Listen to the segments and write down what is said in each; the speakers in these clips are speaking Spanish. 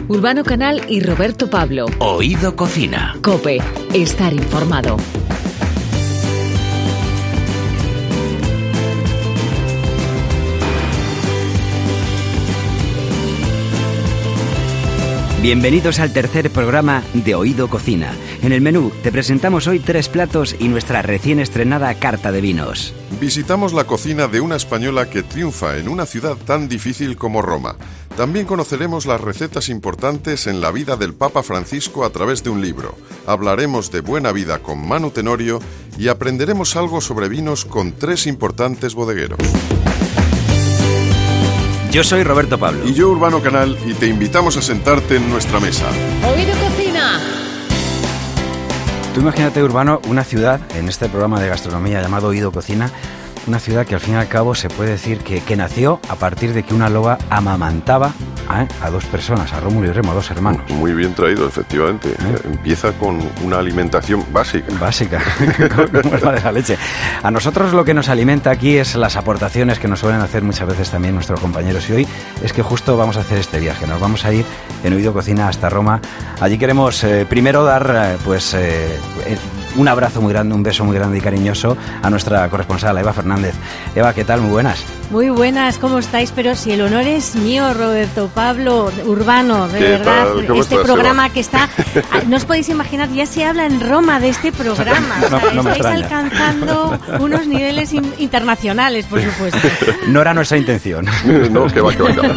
Urbano Canal y Roberto Pablo. Oído Cocina. COPE. Estar informado. Bienvenidos al tercer programa de Oído Cocina. En el menú te presentamos hoy 3 platos y nuestra recién estrenada carta de vinos. Visitamos la cocina de una española que triunfa en una ciudad tan difícil como Roma. También conoceremos las recetas importantes en la vida del Papa Francisco a través de un libro. Hablaremos de buena vida con Manu Tenorio y aprenderemos algo sobre vinos con 3 importantes bodegueros. Yo soy Roberto Pablo. Y yo, Urbano Canal, y te invitamos a sentarte en nuestra mesa. Oído Cocina. Tú imagínate, Urbano, una ciudad, en este programa de gastronomía llamado Oído Cocina, una ciudad que al fin y al cabo se puede decir que nació a partir de que una loba amamantaba a 2 personas, a Rómulo y Remo, a 2 hermanos. Muy bien traído, efectivamente. Empieza con una alimentación básica. Básica, como la de la leche. A nosotros lo que nos alimenta aquí es las aportaciones que nos suelen hacer muchas veces también nuestros compañeros. Y hoy es que justo vamos a hacer este viaje. Nos vamos a ir en Oído Cocina hasta Roma. Allí queremos primero dar un abrazo muy grande, un beso muy grande y cariñoso a nuestra corresponsal, Eva Fernández. Eva, ¿qué tal? Muy buenas. Muy buenas, ¿cómo estáis? Pero si el honor es mío, Roberto Pablo, Urbano, de verdad, este programa que está... No os podéis imaginar, ya se habla en Roma de este programa. Estáis alcanzando unos niveles internacionales, por supuesto. No era nuestra intención. No, que va.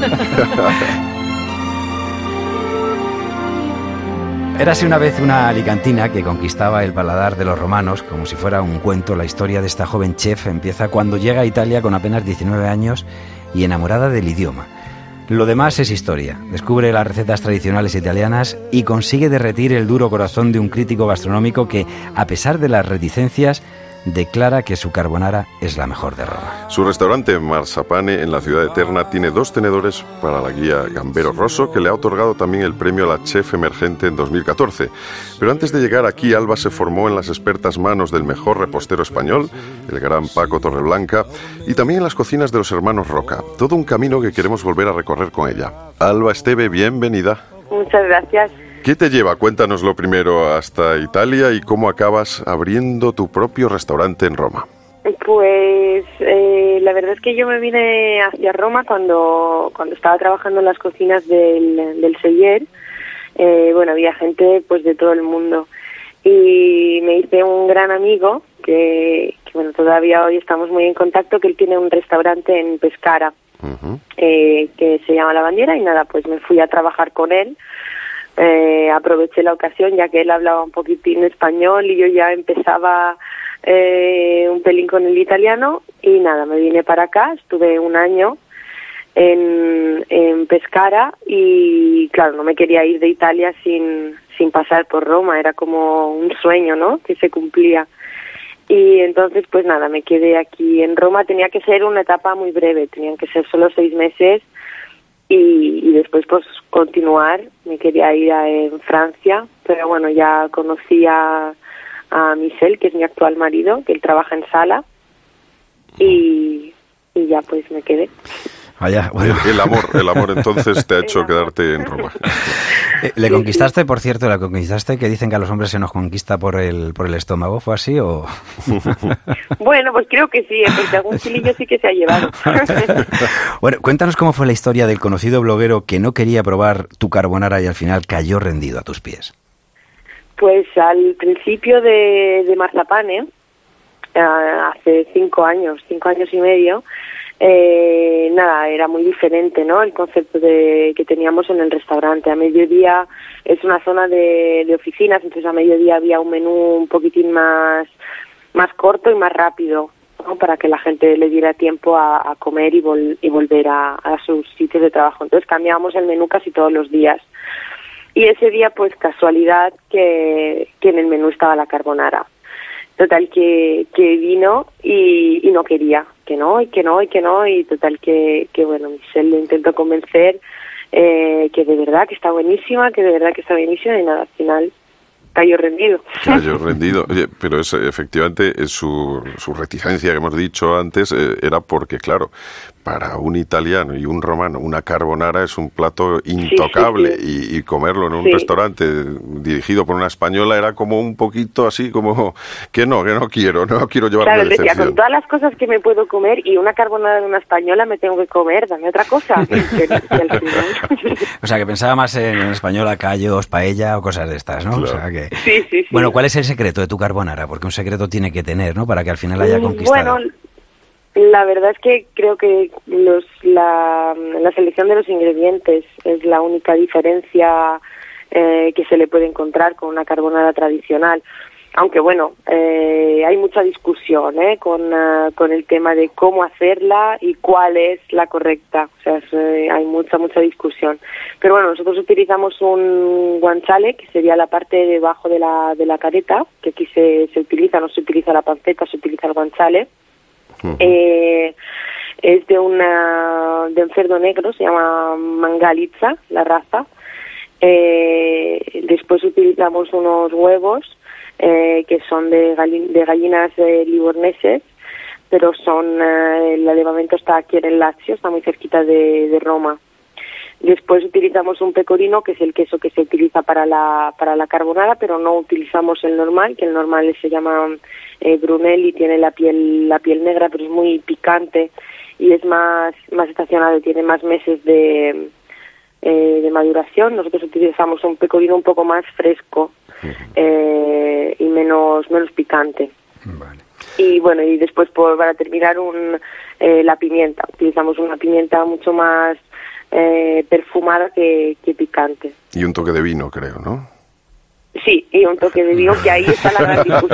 Érase una vez una alicantina que conquistaba el paladar de los romanos, como si fuera un cuento. La historia de esta joven chef empieza cuando llega a Italia con apenas 19 años y enamorada del idioma. Lo demás es historia. Descubre las recetas tradicionales italianas y consigue derretir el duro corazón de un crítico gastronómico que, a pesar de las reticencias, declara que su carbonara es la mejor de Roma. Su restaurante Marzapane en la ciudad eterna tiene 2 tenedores para la guía Gambero Rosso, que le ha otorgado también el premio a la chef emergente en 2014. Pero antes de llegar aquí, Alba se formó en las expertas manos del mejor repostero español, el gran Paco Torreblanca, y también en las cocinas de los hermanos Roca. Todo un camino que queremos volver a recorrer con ella. Alba Esteve, bienvenida. Muchas gracias. ¿Qué te lleva? Cuéntanoslo primero hasta Italia y cómo acabas abriendo tu propio restaurante en Roma. Pues la verdad es que yo me vine hacia Roma cuando estaba trabajando en las cocinas del Cellier. Había gente pues de todo el mundo y me hice un gran amigo que todavía hoy estamos muy en contacto, que él tiene un restaurante en Pescara, que se llama La Bandiera, y nada, pues me fui a trabajar con él. Aproveché la ocasión ya que él hablaba un poquitín español y yo ya empezaba un pelín con el italiano, y nada, me vine para acá. Estuve un año en Pescara y claro, no me quería ir de Italia sin pasar por Roma. Era como un sueño, ¿no?, que se cumplía. Y entonces pues nada, me quedé aquí en Roma. Tenía que ser una etapa muy breve, tenían que ser solo 6 meses. Y después pues continuar. Me quería ir en Francia, pero bueno, ya conocí a Michel, que es mi actual marido, que él trabaja en Sala, y ya pues me quedé. Vaya, bueno. El amor entonces te ha hecho quedarte en Roma. ¿Le conquistaste, por cierto, que dicen que a los hombres se nos conquista por el estómago? ¿Fue así o...? Bueno, pues creo que sí, porque algún chilillo sí que se ha llevado. Bueno, cuéntanos cómo fue la historia del conocido bloguero que no quería probar tu carbonara y al final cayó rendido a tus pies. Pues al principio de Marzapane, hace 5 años y medio, era muy diferente, ¿no?, el concepto que teníamos en el restaurante. A mediodía es una zona de oficinas, entonces a mediodía había un menú un poquitín más corto y más rápido, ¿no?, para que la gente le diera tiempo a comer y volver a sus sitios de trabajo. Entonces cambiábamos el menú casi todos los días. Y ese día, pues casualidad que en el menú estaba la carbonara. Total que vino y no quería, que no, y total que bueno, Michelle le intentó convencer que de verdad que está buenísima, y nada, al final cayó rendido. Oye, pero efectivamente su reticencia que hemos dicho antes era porque, claro, para un italiano y un romano una carbonara es un plato intocable, y comerlo en un restaurante dirigido por una española era como un poquito así como que no quiero llevarme decepción. Decía, con todas las cosas que me puedo comer y una carbonara de una española me tengo que comer, dame otra cosa. O sea, que pensaba más en española, callos, paella o cosas de estas, ¿no? Claro. O sea que... Sí. Bueno, ¿cuál es el secreto de tu carbonara? Porque un secreto tiene que tener, ¿no? Para que al final haya conquistado. Bueno, la verdad es que creo que la selección de los ingredientes es la única diferencia que se le puede encontrar con una carbonara tradicional. Aunque bueno, hay mucha discusión con el tema de cómo hacerla y cuál es la correcta. O sea, hay mucha discusión. Pero bueno, nosotros utilizamos un guanciale, que sería la parte debajo de la careta, que aquí se utiliza, no se utiliza la panceta, se utiliza el guanciale. Uh-huh. Es de un cerdo negro, se llama Mangalitza, la raza. Después utilizamos unos huevos que son de gallinas livorneses, pero el alevamento está aquí en el Lazio, está muy cerquita de Roma. Después utilizamos un pecorino, que es el queso que se utiliza para la carbonara, pero no utilizamos el normal, que el normal se llama Brunelli, tiene la piel negra, pero es muy picante y es más estacionado, tiene más meses de maduración. Nosotros utilizamos un pecorino un poco más fresco y menos picante. Vale. Y bueno, y después para terminar la pimienta. Utilizamos una pimienta mucho más perfumada que picante. Y un toque de vino, creo, ¿no? Sí, y un toque de vino, que ahí está la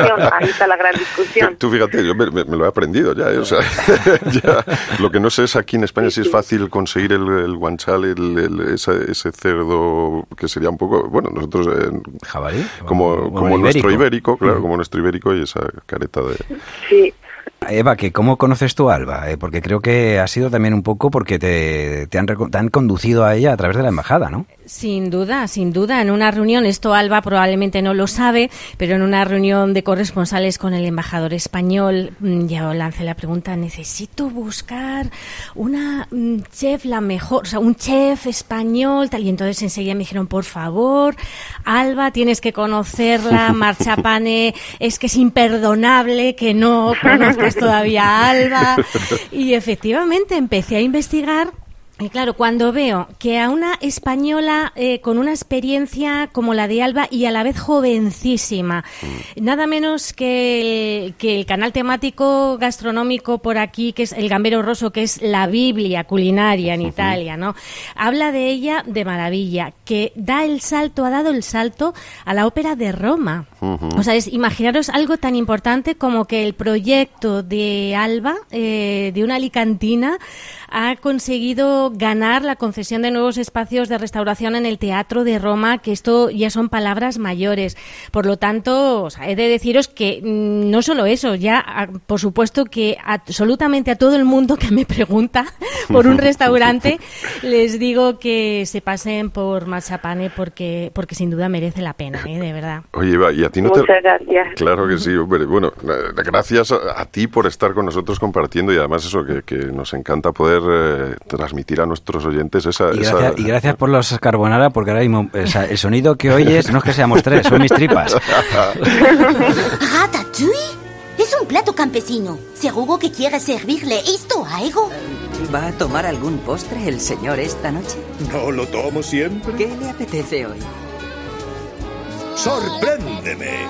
gran discusión. Tú fíjate, yo me lo he aprendido ya, o sea, ya, lo que no sé es aquí en España si es fácil conseguir el guanciale, ese cerdo que sería un poco, bueno, nosotros jabalí, como nuestro ibérico, claro, como nuestro ibérico, y esa careta de... Sí. Eva, ¿cómo conoces tú a Alba? Porque creo que ha sido también un poco porque te han conducido a ella a través de la embajada, ¿no? Sin duda. En una reunión, esto Alba probablemente no lo sabe, pero en una reunión de corresponsales con el embajador español, yo lancé la pregunta, necesito buscar una chef la mejor, o sea, un chef español, tal, y entonces enseguida me dijeron, por favor, Alba, tienes que conocerla, Marchapane, es que es imperdonable que no conozcas todavía a Alba. Y efectivamente empecé a investigar. Y claro, cuando veo que a una española con una experiencia como la de Alba y a la vez jovencísima, nada menos que el canal temático gastronómico por aquí, que es el Gambero Rosso, que es la Biblia culinaria en Italia, ¿no? Habla de ella de maravilla, que ha dado el salto a la ópera de Roma. O sea, imaginaros algo tan importante como que el proyecto de Alba, de una alicantina, ha conseguido ganar la concesión de nuevos espacios de restauración en el Teatro de Roma, que esto ya son palabras mayores. Por lo tanto, o sea, he de deciros que no solo eso, ya por supuesto que absolutamente a todo el mundo que me pregunta por un restaurante les digo que se pasen por Marchapane porque sin duda merece la pena, de verdad. Oye, Eva, ¿y a ti no Muchas gracias. Claro que sí, hombre. Bueno, gracias a ti por estar con nosotros compartiendo, y además eso que nos encanta poder transmitir a nuestros oyentes y gracias por los carbonara, porque ahora mismo el sonido que oyes no es que seamos tres, son mis tripas. ¿Ratatouille? Es un plato campesino. Seguro que quiere servirle esto a algo. ¿Va a tomar algún postre el señor esta noche? No lo tomo siempre. ¿Qué le apetece hoy? ¡Sorpréndeme!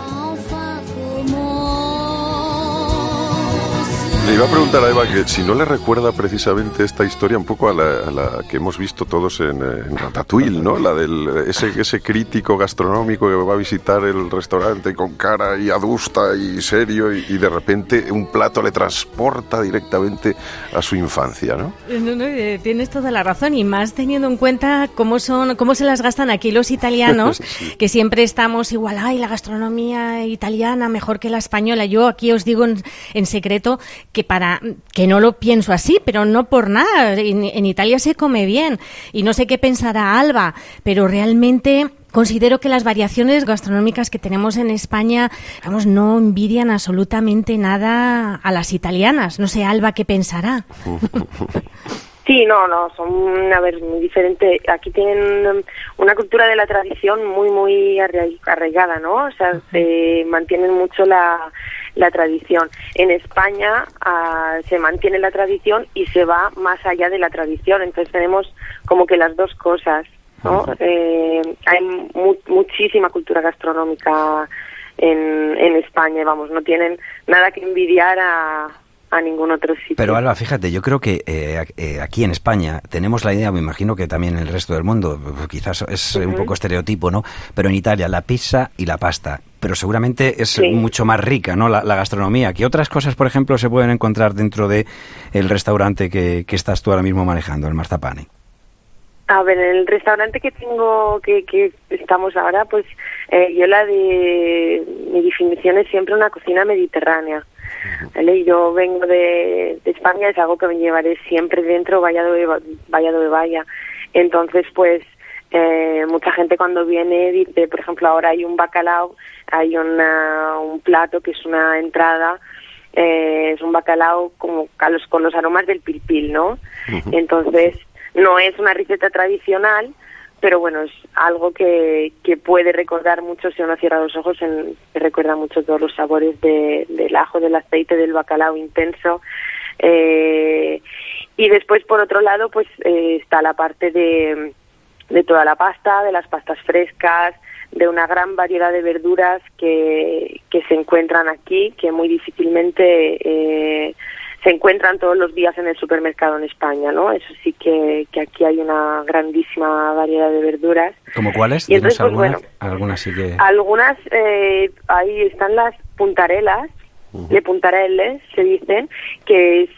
Le iba a preguntar a Eva que si no le recuerda precisamente esta historia un poco a la que hemos visto todos en Ratatouille, ¿no? La del ese crítico gastronómico que va a visitar el restaurante con cara y adusta y serio, y de repente un plato le transporta directamente a su infancia, ¿no? No, tienes toda la razón, y más teniendo en cuenta cómo se las gastan aquí los italianos, sí. Que siempre estamos igual, ay, la gastronomía italiana mejor que la española. Yo aquí os digo en secreto que no lo pienso así, pero no por nada. En Italia se come bien, y no sé qué pensará Alba, pero realmente Considero que las variaciones gastronómicas que tenemos en España, vamos, no envidian absolutamente nada a las italianas. No sé, Alba, ¿qué pensará? Sí, no, son, a ver, muy diferentes. Aquí tienen una cultura de la tradición muy arraigada, ¿no? O sea, se mantienen mucho la tradición. En España se mantiene la tradición y se va más allá de la tradición. Entonces tenemos como que las dos cosas, ¿no? Hay muchísima cultura gastronómica en España, vamos, no tienen nada que envidiar a ningún otro sitio. Pero Alba, fíjate, yo creo que aquí en España tenemos la idea, me imagino que también en el resto del mundo, quizás es un poco estereotipo, ¿no? Pero en Italia la pizza y la pasta, pero seguramente es mucho más rica, ¿no? La gastronomía. ¿Qué otras cosas, por ejemplo, se pueden encontrar dentro de el restaurante que estás tú ahora mismo manejando, el Marzapane? A ver, en el restaurante que tengo, que estamos ahora, pues yo mi definición es siempre una cocina mediterránea, ¿vale? Yo vengo de España, es algo que me llevaré siempre dentro, vaya donde vaya. Entonces, pues, mucha gente cuando viene dice, por ejemplo, ahora hay un bacalao, hay un plato que es una entrada, es un bacalao como con los aromas del pilpil, ¿no? Entonces, no es una receta tradicional, pero bueno, es algo que puede recordar mucho, si uno cierra los ojos, que recuerda mucho todos los sabores del ajo, del aceite, del bacalao intenso. Y después, por otro lado, pues está la parte de toda la pasta, de las pastas frescas, de una gran variedad de verduras que se encuentran aquí, que muy difícilmente se encuentran todos los días en el supermercado en España, ¿no? Eso sí que aquí hay una grandísima variedad de verduras. ¿Como cuáles? Y entonces, algunas, pues, bueno, algunas sí que... Algunas, ahí están las puntarelas, de puntarelles, se dicen, que es...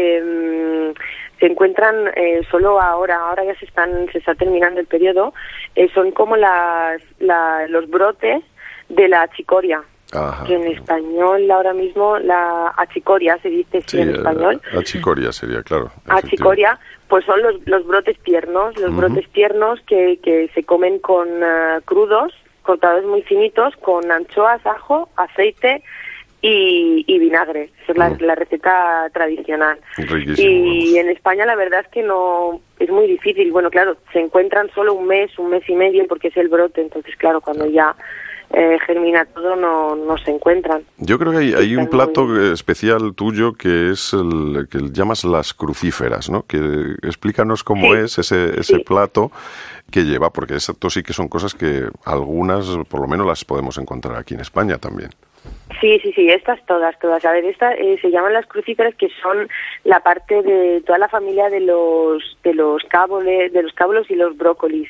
se encuentran solo ahora ya se está terminando el periodo, son como los brotes de la chicoria. Ajá. Que en español ahora mismo la achicoria se dice en español. Achicoria sería, claro. Achicoria, pues son los brotes tiernos, brotes tiernos que se comen con crudos, cortados muy finitos, con anchoas, ajo, aceite y vinagre. Esa es la receta tradicional. Riquísimo, y en España la verdad es que no es muy difícil. Bueno, claro, se encuentran solo un mes y medio porque es el brote, entonces claro, cuando ya germina todo, no se encuentran. Yo creo que hay un plato especial tuyo que es el que llamas las crucíferas, ¿no? Que explícanos cómo es ese plato que lleva, porque esto sí que son cosas que algunas, por lo menos, las podemos encontrar aquí en España también. Sí, estas todas. A ver, estas se llaman las crucíferas, que son la parte de toda la familia de los cábolos y los brócolis.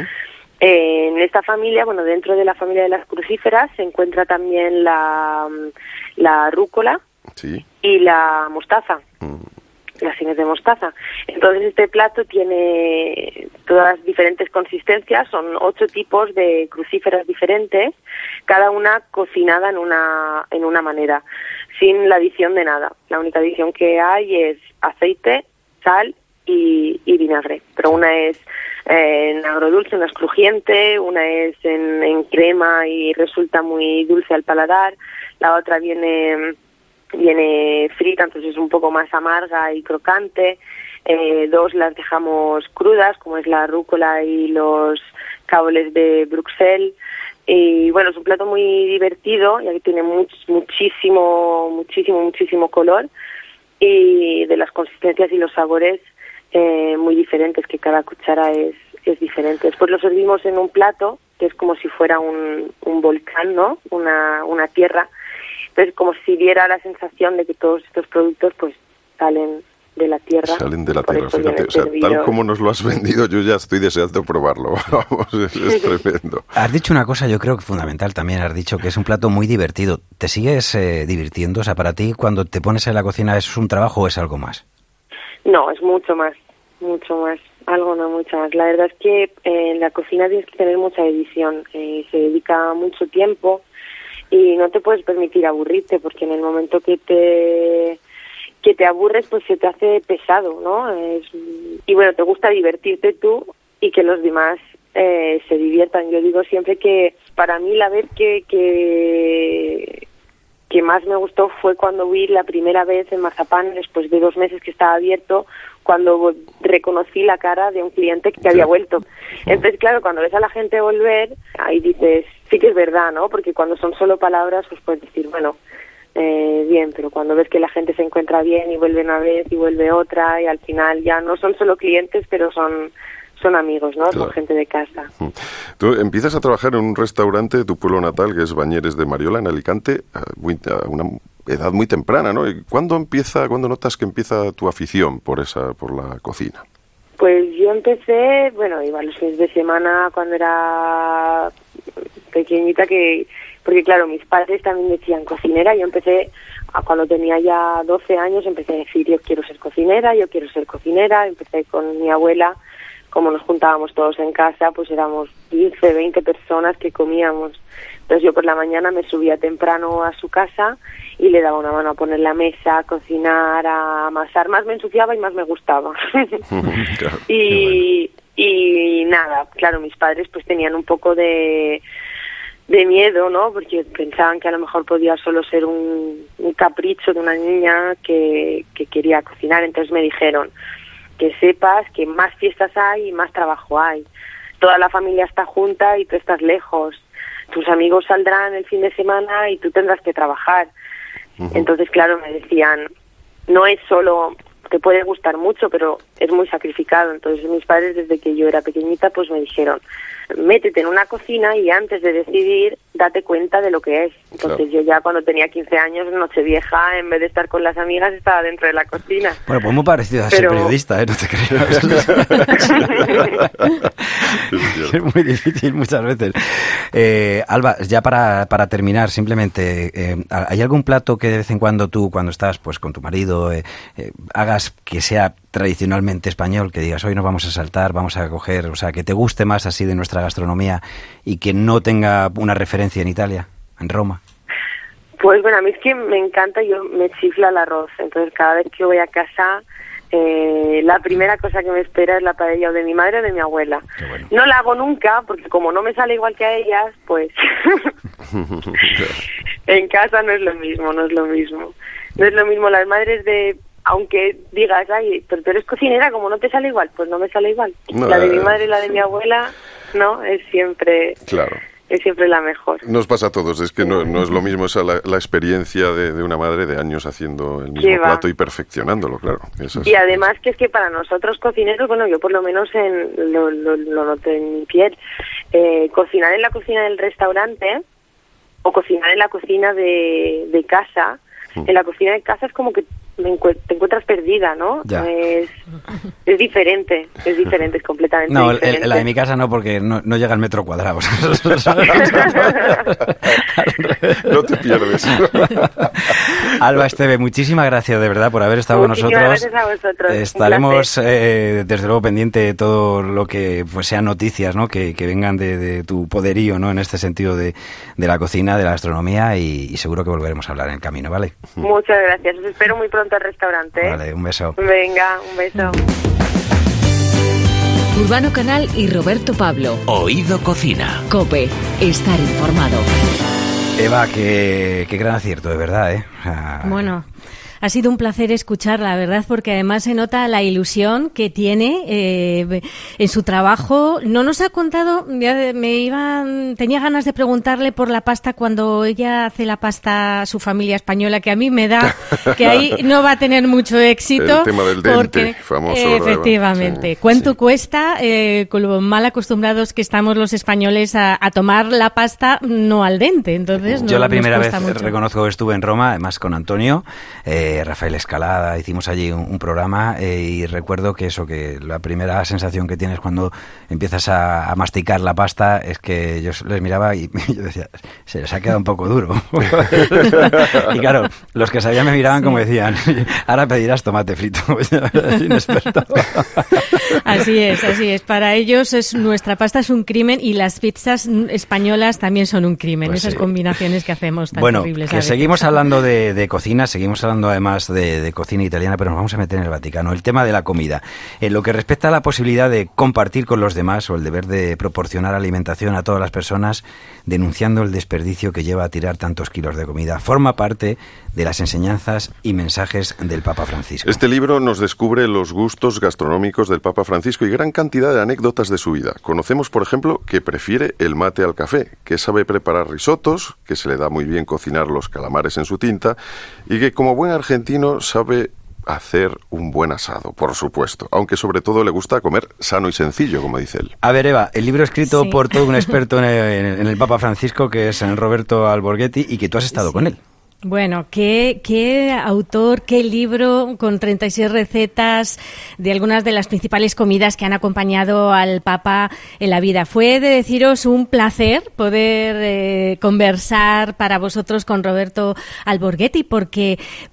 En esta familia, bueno, dentro de la familia de las crucíferas se encuentra también la rúcula y la mostaza, las fines de mostaza. Entonces este plato tiene todas diferentes consistencias, son 8 tipos de crucíferas diferentes, cada una cocinada en una manera, sin la adición de nada. La única adición que hay es aceite, sal y vinagre, pero una es en agrodulce, una es crujiente, una es en crema y resulta muy dulce al paladar, la otra viene frita, entonces es un poco más amarga y crocante, 2 las dejamos crudas, como es la rúcula y los cáboles de Bruxelles, y bueno, es un plato muy divertido, ya que tiene muchísimo color, y de las consistencias y los sabores muy diferentes, que cada cuchara es diferente. Después lo servimos en un plato que es como si fuera un volcán, ¿no? Una tierra. Entonces, como si diera la sensación de que todos estos productos pues salen de la tierra. Salen de la tierra, fíjate. O sea, tal como nos lo has vendido, yo ya estoy deseando probarlo. Vamos, es tremendo. Has dicho una cosa, yo creo que fundamental también, has dicho que es un plato muy divertido. ¿Te sigues divirtiendo? O sea, para ti, cuando te pones en la cocina, ¿es un trabajo o es algo más? No, es mucho más, algo no mucho más. La verdad es que en la cocina tienes que tener mucha edición, se dedica mucho tiempo y no te puedes permitir aburrirte, porque en el momento que te aburres, pues se te hace pesado, ¿no? Y bueno, te gusta divertirte tú y que los demás se diviertan. Yo digo siempre que para mí la vez que más me gustó fue cuando vi la primera vez en Mazapán, después de 2 meses que estaba abierto, cuando reconocí la cara de un cliente que había vuelto. Entonces, claro, cuando ves a la gente volver, ahí dices, sí que es verdad, ¿no? Porque cuando son solo palabras, pues puedes decir, bueno, bien, pero cuando ves que la gente se encuentra bien y vuelve una vez y vuelve otra, y al final ya no son solo clientes, pero son amigos, ¿no? Claro. Son gente de casa. Tú empiezas a trabajar en un restaurante de tu pueblo natal, que es Bañeres de Mariola, en Alicante, a una edad muy temprana, ¿no? ¿Cuándo notas que empieza tu afición por la cocina? Pues yo empecé, iba los fines de semana cuando era pequeñita, porque claro, mis padres también decían cocinera. Yo empecé, cuando tenía ya 12 años, empecé a decir, yo quiero ser cocinera. Empecé con mi abuela. Como nos juntábamos todos en casa, pues éramos 15, 20 personas que comíamos. Entonces yo por la mañana me subía temprano a su casa y le daba una mano a poner la mesa, a cocinar, a amasar. Más me ensuciaba y más me gustaba. Claro, y nada, claro, mis padres pues tenían un poco de miedo, ¿no? Porque pensaban que a lo mejor podía solo ser un capricho de una niña que quería cocinar. Entonces me dijeron, que sepas que más fiestas hay y más trabajo hay. Toda la familia está junta y tú estás lejos. Tus amigos saldrán el fin de semana y tú tendrás que trabajar. Entonces, claro, me decían, no es solo, te puede gustar mucho, pero es muy sacrificado. Entonces mis padres, desde que yo era pequeñita, pues me dijeron, métete en una cocina y antes de decidir, date cuenta de lo que es. Entonces yo ya cuando tenía 15 años, Nochevieja, en vez de estar con las amigas, estaba dentro de la cocina. Bueno, pues muy parecido a ser periodista, no te creas. Es muy difícil muchas veces. Alba, ya para terminar, simplemente, ¿hay algún plato que de vez en cuando tú, cuando estás pues con tu marido, hagas que sea tradicionalmente español, que digas, hoy nos vamos a saltar, vamos a coger, o sea, que te guste más así de nuestra gastronomía y que no tenga una referencia en Italia, en Roma? Pues bueno, a mí es que me encanta, me chifla el arroz, entonces cada vez que voy a casa, la primera cosa que me espera es la paella o de mi madre o de mi abuela. Bueno. No la hago nunca, porque como no me sale igual que a ellas, pues en casa no es lo mismo. No es lo mismo las madres aunque digas, ay, pero tú eres cocinera, como no te sale igual, pues no me sale igual. No, la de mi madre y la de mi abuela, no, es siempre... Claro. Es siempre la mejor. Nos pasa a todos, es que no es lo mismo esa la experiencia de una madre de años haciendo el mismo plato y perfeccionándolo, claro. Y además que es que para nosotros cocineros, bueno, yo por lo menos lo noto en mi piel, cocinar en la cocina del restaurante o cocinar en la cocina de casa, en la cocina de casa es como que te encuentras perdida, ¿no? Es diferente, es completamente diferente. La de mi casa no, porque no llega al metro cuadrado. No te pierdes. Alba Esteve, muchísimas gracias de verdad por haber estado con nosotros. Gracias a vosotros. Estaremos desde luego pendiente de todo lo que pues sean noticias, ¿no? Que vengan de tu poderío, ¿no? En este sentido de la cocina, de la gastronomía y seguro que volveremos a hablar en el camino, ¿vale? Muchas gracias. Os espero muy pronto al restaurante. Vale, un beso. Venga, un beso. Urbano Canal y Roberto Pablo. Oído Cocina. COPE. Estar informado. Eva, qué gran acierto, de verdad, ¿eh? Bueno, ha sido un placer escucharla, la verdad, porque además se nota la ilusión que tiene en su trabajo. No nos ha contado, tenía ganas de preguntarle por la pasta cuando ella hace la pasta a su familia española, que a mí me da que ahí no va a tener mucho éxito. El tema del dente, famoso. Efectivamente. Sí, ¿cuánto cuesta con lo mal acostumbrados que estamos los españoles a tomar la pasta no al dente? Entonces, yo la primera vez reconozco que estuve en Roma, además con Antonio, Rafael Escalada, hicimos allí un programa y recuerdo que la primera sensación que tienes cuando empiezas a masticar la pasta es que yo les miraba y yo decía, se les ha quedado un poco duro. Y claro, los que sabían me miraban como decían, ahora pedirás tomate frito. Inexperto. Así es. Para ellos nuestra pasta es un crimen y las pizzas españolas también son un crimen. Pues esas combinaciones que hacemos tan bueno, horribles. Que seguimos hablando de cocina, seguimos hablando además de cocina italiana, pero nos vamos a meter en el Vaticano. El tema de la comida. En lo que respecta a la posibilidad de compartir con los demás o el deber de proporcionar alimentación a todas las personas, denunciando el desperdicio que lleva a tirar tantos kilos de comida, forma parte de las enseñanzas y mensajes del Papa Francisco. Este libro nos descubre los gustos gastronómicos del Papa Francisco y gran cantidad de anécdotas de su vida. Conocemos, por ejemplo, que prefiere el mate al café, que sabe preparar risotos, que se le da muy bien cocinar los calamares en su tinta y que como buen argentino sabe hacer un buen asado, por supuesto, aunque sobre todo le gusta comer sano y sencillo, como dice él. A ver, Eva, el libro escrito por todo un experto en el Papa Francisco, que es Roberto Alborghetti, y que tú has estado con él. Bueno, qué autor, qué libro con 36 recetas de algunas de las principales comidas que han acompañado al Papa en la vida. Fue, de deciros, un placer poder conversar para vosotros con Roberto Alborghetti porque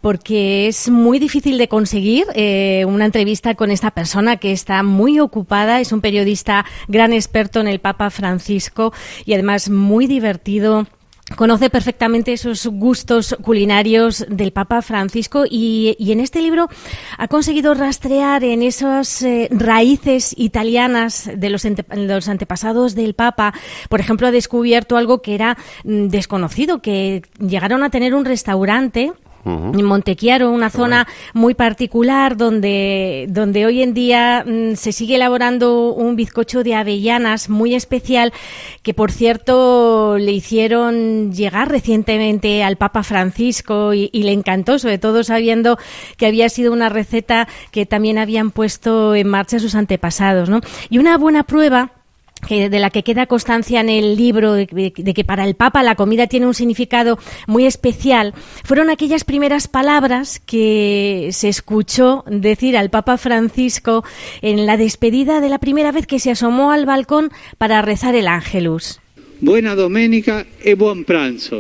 es muy difícil de conseguir una entrevista con esta persona que está muy ocupada, es un periodista gran experto en el Papa Francisco y además muy divertido. Conoce perfectamente esos gustos culinarios del Papa Francisco y en este libro ha conseguido rastrear en esas raíces italianas de los antepasados del Papa. Por ejemplo, ha descubierto algo que era desconocido, que llegaron a tener un restaurante en Montechiaro, una zona muy particular donde hoy en día se sigue elaborando un bizcocho de avellanas muy especial que, por cierto, le hicieron llegar recientemente al Papa Francisco y le encantó, sobre todo sabiendo que había sido una receta que también habían puesto en marcha sus antepasados, ¿no? Y una buena prueba de la que queda constancia en el libro de que para el Papa la comida tiene un significado muy especial, fueron aquellas primeras palabras que se escuchó decir al Papa Francisco en la despedida de la primera vez que se asomó al balcón para rezar el Ángelus. Buena domenica e buon pranzo.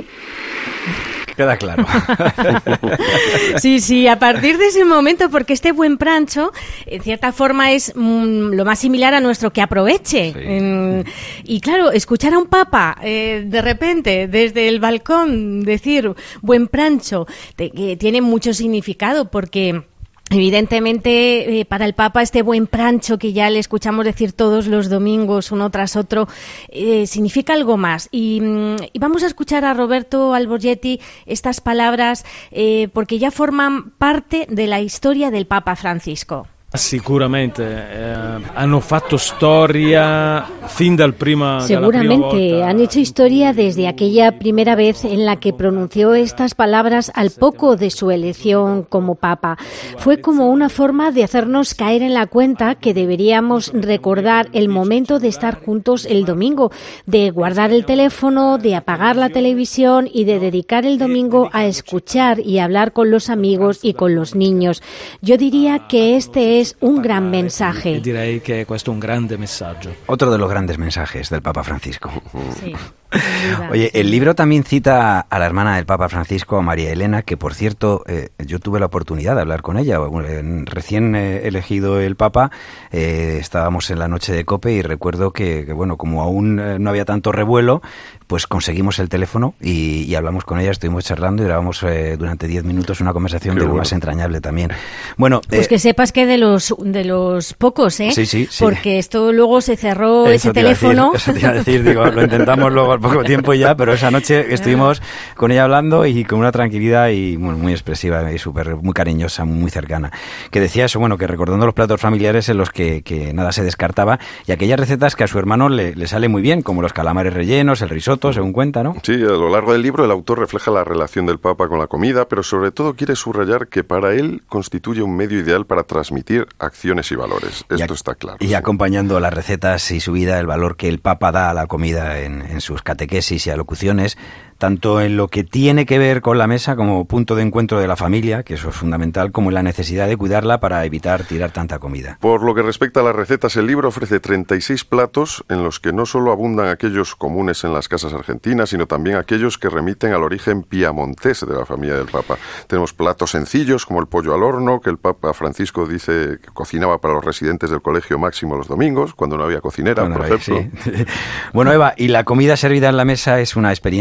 Queda claro. Sí, a partir de ese momento, porque este buen prancho, en cierta forma, es lo más similar a nuestro que aproveche. Sí. Y claro, escuchar a un papa de repente, desde el balcón, decir buen prancho, tiene mucho significado, porque evidentemente, para el Papa este buen prancho que ya le escuchamos decir todos los domingos, uno tras otro, significa algo más. Y vamos a escuchar a Roberto Alborghetti estas palabras porque ya forman parte de la historia del Papa Francisco. Sicuramente hanno fatto storia fin dal prima. Seguramente han hecho historia desde aquella primera vez en la que pronunció estas palabras al poco de su elección como papa. Fue como una forma de hacernos caer en la cuenta que deberíamos recordar el momento de estar juntos el domingo, de guardar el teléfono, de apagar la televisión y de dedicar el domingo a escuchar y hablar con los amigos y con los niños. Yo diría que este es un gran mensaje. Direi che questo è un grande messaggio. Otro de los grandes mensajes del Papa Francisco. Sí. Oye, el libro también cita a la hermana del Papa Francisco, a María Elena, que por cierto yo tuve la oportunidad de hablar con ella. Recién elegido el Papa, estábamos en la noche de COPE y recuerdo que bueno, como aún no había tanto revuelo, pues conseguimos el teléfono y hablamos con ella, estuvimos charlando y grabamos durante 10 minutos una conversación de lo más entrañable también. Bueno, pues que sepas que de los pocos, Sí. Porque esto luego se cerró ese teléfono. Eso te iba a decir, digo, lo intentamos luego al poco tiempo ya, pero esa noche estuvimos con ella hablando y con una tranquilidad y bueno, muy expresiva y muy cariñosa, muy cercana. Que decía eso, bueno, que recordando los platos familiares en los que nada se descartaba y aquellas recetas que a su hermano le sale muy bien, como los calamares rellenos, el risotto, según cuenta, ¿no? Sí, a lo largo del libro el autor refleja la relación del Papa con la comida, pero sobre todo quiere subrayar que para él constituye un medio ideal para transmitir acciones y valores. Esto está claro. Y acompañando las recetas y su vida, el valor que el Papa da a la comida en sus catequesis y alocuciones, tanto en lo que tiene que ver con la mesa como punto de encuentro de la familia, que eso es fundamental, como en la necesidad de cuidarla para evitar tirar tanta comida. Por lo que respecta a las recetas, el libro ofrece 36 platos en los que no solo abundan aquellos comunes en las casas argentinas, sino también aquellos que remiten al origen piamontés de la familia del Papa. Tenemos platos sencillos como el pollo al horno, que el Papa Francisco dice que cocinaba para los residentes del Colegio Máximo los domingos, cuando no había cocinera, por ejemplo. Sí. Bueno, Eva, y la comida servida en la mesa es una experiencia de encuentro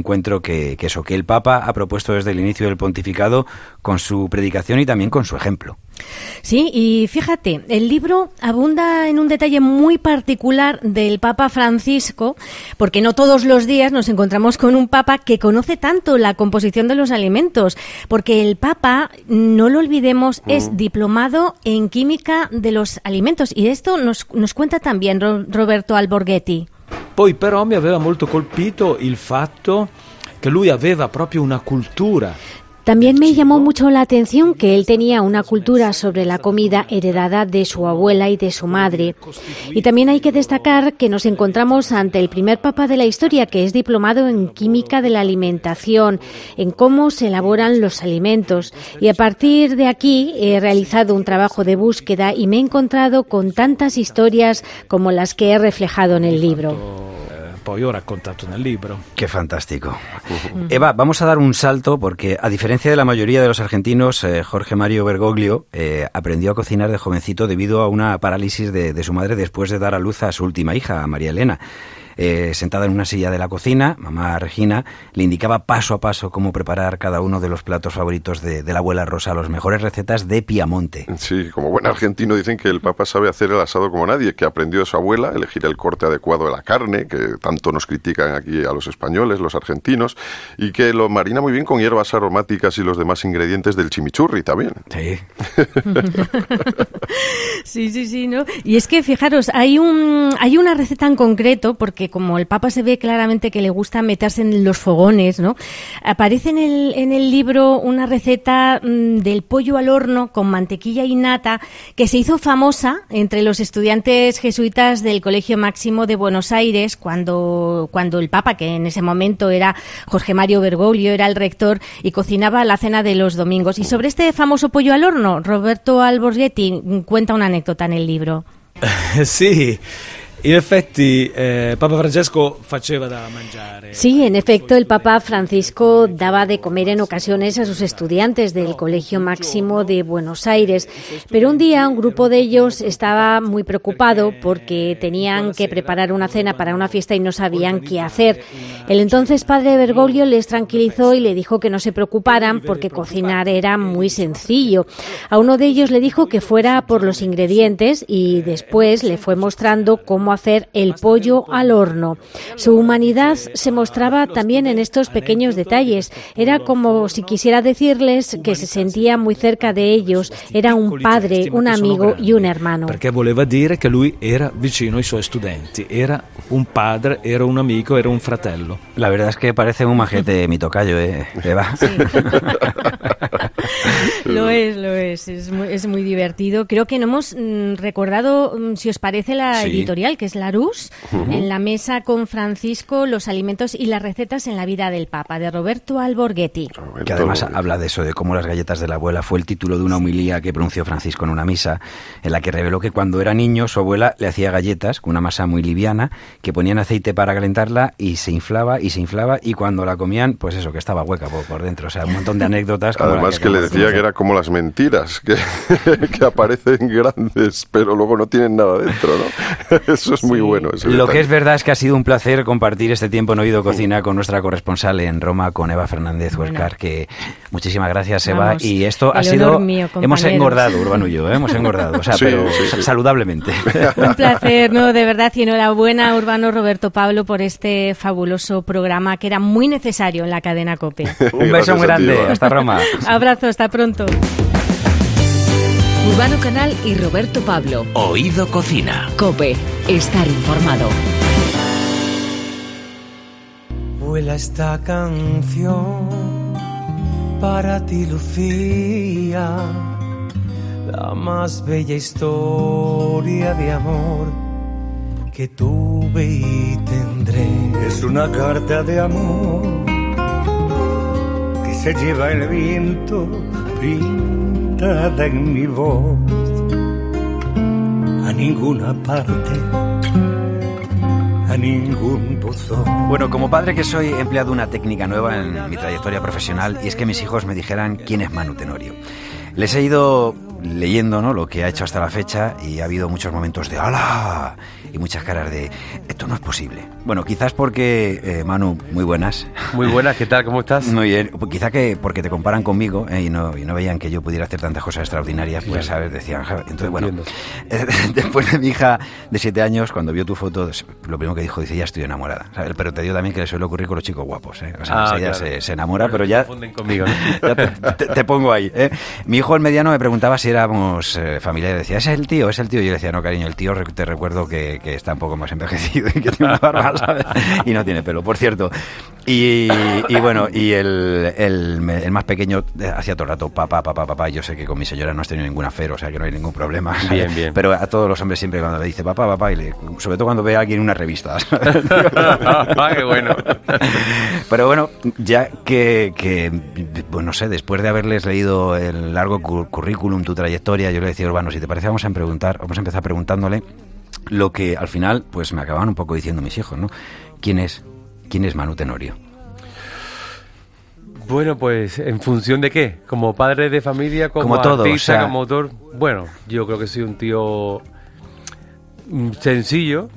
encuentro que el Papa ha propuesto desde el inicio del pontificado con su predicación y también con su ejemplo. Sí, y fíjate, el libro abunda en un detalle muy particular del Papa Francisco, porque no todos los días nos encontramos con un Papa que conoce tanto la composición de los alimentos, porque el Papa, no lo olvidemos, es diplomado en química de los alimentos, y esto nos cuenta también Roberto Alborghetti. Poi però mi aveva molto colpito il fatto che lui aveva proprio una cultura. También me llamó mucho la atención que él tenía una cultura sobre la comida heredada de su abuela y de su madre. Y también hay que destacar que nos encontramos ante el primer papa de la historia que es diplomado en química de la alimentación, en cómo se elaboran los alimentos. Y a partir de aquí he realizado un trabajo de búsqueda y me he encontrado con tantas historias como las que he reflejado en el libro. Poi ho raccontato nel libro. Qué fantástico. Eva, vamos a dar un salto porque, a diferencia de la mayoría de los argentinos, Jorge Mario Bergoglio aprendió a cocinar de jovencito debido a una parálisis de su madre después de dar a luz a su última hija, a María Elena. Sentada en una silla de la cocina, mamá Regina le indicaba paso a paso cómo preparar cada uno de los platos favoritos de la abuela Rosa, las mejores recetas de Piamonte. Sí, como buen argentino dicen que el Papa sabe hacer el asado como nadie, que aprendió de su abuela, elegir el corte adecuado de la carne, que tanto nos critican aquí a los españoles, los argentinos, y que lo marina muy bien con hierbas aromáticas y los demás ingredientes del chimichurri también. Sí. Sí, ¿no? Y es que, fijaros, hay una receta en concreto, porque como el Papa se ve claramente que le gusta meterse en los fogones, ¿no? Aparece en el libro una receta del pollo al horno con mantequilla y nata que se hizo famosa entre los estudiantes jesuitas del Colegio Máximo de Buenos Aires cuando el Papa, que en ese momento era Jorge Mario Bergoglio, era el rector y cocinaba la cena de los domingos. Y sobre este famoso pollo al horno, Roberto Alborghetti cuenta una anécdota en el libro. Sí. In effetti, Papa Francesco faceva da mangiare. Sí, en efecto, el Papa Francisco daba de comer en ocasiones a sus estudiantes del Colegio Máximo de Buenos Aires, pero un día un grupo de ellos estaba muy preocupado porque tenían que preparar una cena para una fiesta y no sabían qué hacer. El entonces padre Bergoglio les tranquilizó y le dijo que no se preocuparan porque cocinar era muy sencillo. A uno de ellos le dijo que fuera por los ingredientes y después le fue mostrando cómo hacer el pollo al horno. Su humanidad se mostraba también en estos pequeños detalles. Era como si quisiera decirles que se sentía muy cerca de ellos. Era un padre, un amigo y un hermano. Perché voleva dire che lui era vicino ai suoi studenti. Era un padre, era un amico, era un fratello. La verdad es que parece un majete mi tocayo, Eva. Sí. Lo es. Es muy divertido. Creo que no hemos recordado, si os parece, la editorial, que es Larousse, en la mesa con Francisco, los alimentos y las recetas en la vida del Papa, de Roberto Alborghetti. Que además habla de eso, de cómo las galletas de la abuela fue el título de una homilía que pronunció Francisco en una misa, en la que reveló que cuando era niño su abuela le hacía galletas con una masa muy liviana, que ponían aceite para calentarla y se inflaba, y cuando la comían, pues eso, que estaba hueca por dentro. O sea, un montón de anécdotas. Además que le decía que era como las mentiras, que aparecen grandes, pero luego no tienen nada dentro, ¿no? Eso es muy bueno. Lo que es verdad es que ha sido un placer compartir este tiempo en Oído Cocina con nuestra corresponsal en Roma, con Eva Fernández Huescar, que muchísimas gracias, Eva. Vamos, y esto ha sido... hemos engordado, Urbano y yo, hemos engordado, o sea, pero saludablemente. Un placer, ¿no? De verdad, y enhorabuena, Urbano, Roberto Pablo, por este fabuloso programa que era muy necesario en la cadena COPE. Un beso muy grande, hasta Roma. Abrazo, hasta pronto. Urbano Canal y Roberto Pablo. Oído Cocina. COPE. Estar informado. Vuela esta canción para ti, Lucía, la más bella historia de amor que tuve y tendré. Es una carta de amor que se lleva el viento pintada en mi voz, a ninguna parte, a ningún buzón. Bueno, como padre que soy, he empleado una técnica nueva en mi trayectoria profesional, y es que mis hijos me dijeran quién es Manu Tenorio. Les he ido leyendo, ¿no?, lo que ha hecho hasta la fecha, y ha habido muchos momentos de ¡hala! Y muchas caras de esto no es posible. Bueno, quizás porque, Manu, muy buenas. Muy buenas, ¿qué tal? ¿Cómo estás? Muy bien. Quizá que porque te comparan conmigo y no veían que yo pudiera hacer tantas cosas extraordinarias, pues, ¿sabes? Decían, entonces, bueno, después de mi hija de 7 años, cuando vio tu foto, lo primero que dijo, dice, ya estoy enamorada, ¿sabes? Pero te digo también que le suele ocurrir con los chicos guapos, ¿eh? O sea, ella se enamora, pero ya... conmigo, ¿no? Ya te pongo ahí, ¿eh? Mi hijo, el mediano, me preguntaba si éramos familiares. Decía, ¿es el tío? Yo le decía, no, cariño, el tío te recuerdo que está un poco más envejecido y que tiene una barba, ¿sabes? Y no tiene pelo, por cierto. Y bueno, y el más pequeño hacía todo el rato papá. Yo sé que con mi señora no has tenido ningún afero, o sea que no hay ningún problema, ¿sabes? Bien. Pero a todos los hombres siempre cuando le dice papá, y sobre todo cuando ve a alguien en una revista, ¿sabes? Qué bueno. Pero bueno, ya que pues no sé, después de haberles leído el largo currículum, tu trayectoria, yo le decía, Urbano, si te parece vamos a empezar preguntándole lo que al final pues me acababan un poco diciendo mis hijos, ¿no? ¿Quién es Manu Tenorio? Bueno, pues en función de qué, como padre de familia, como todo, artista, o sea... como autor. Bueno, yo creo que soy un tío sencillo,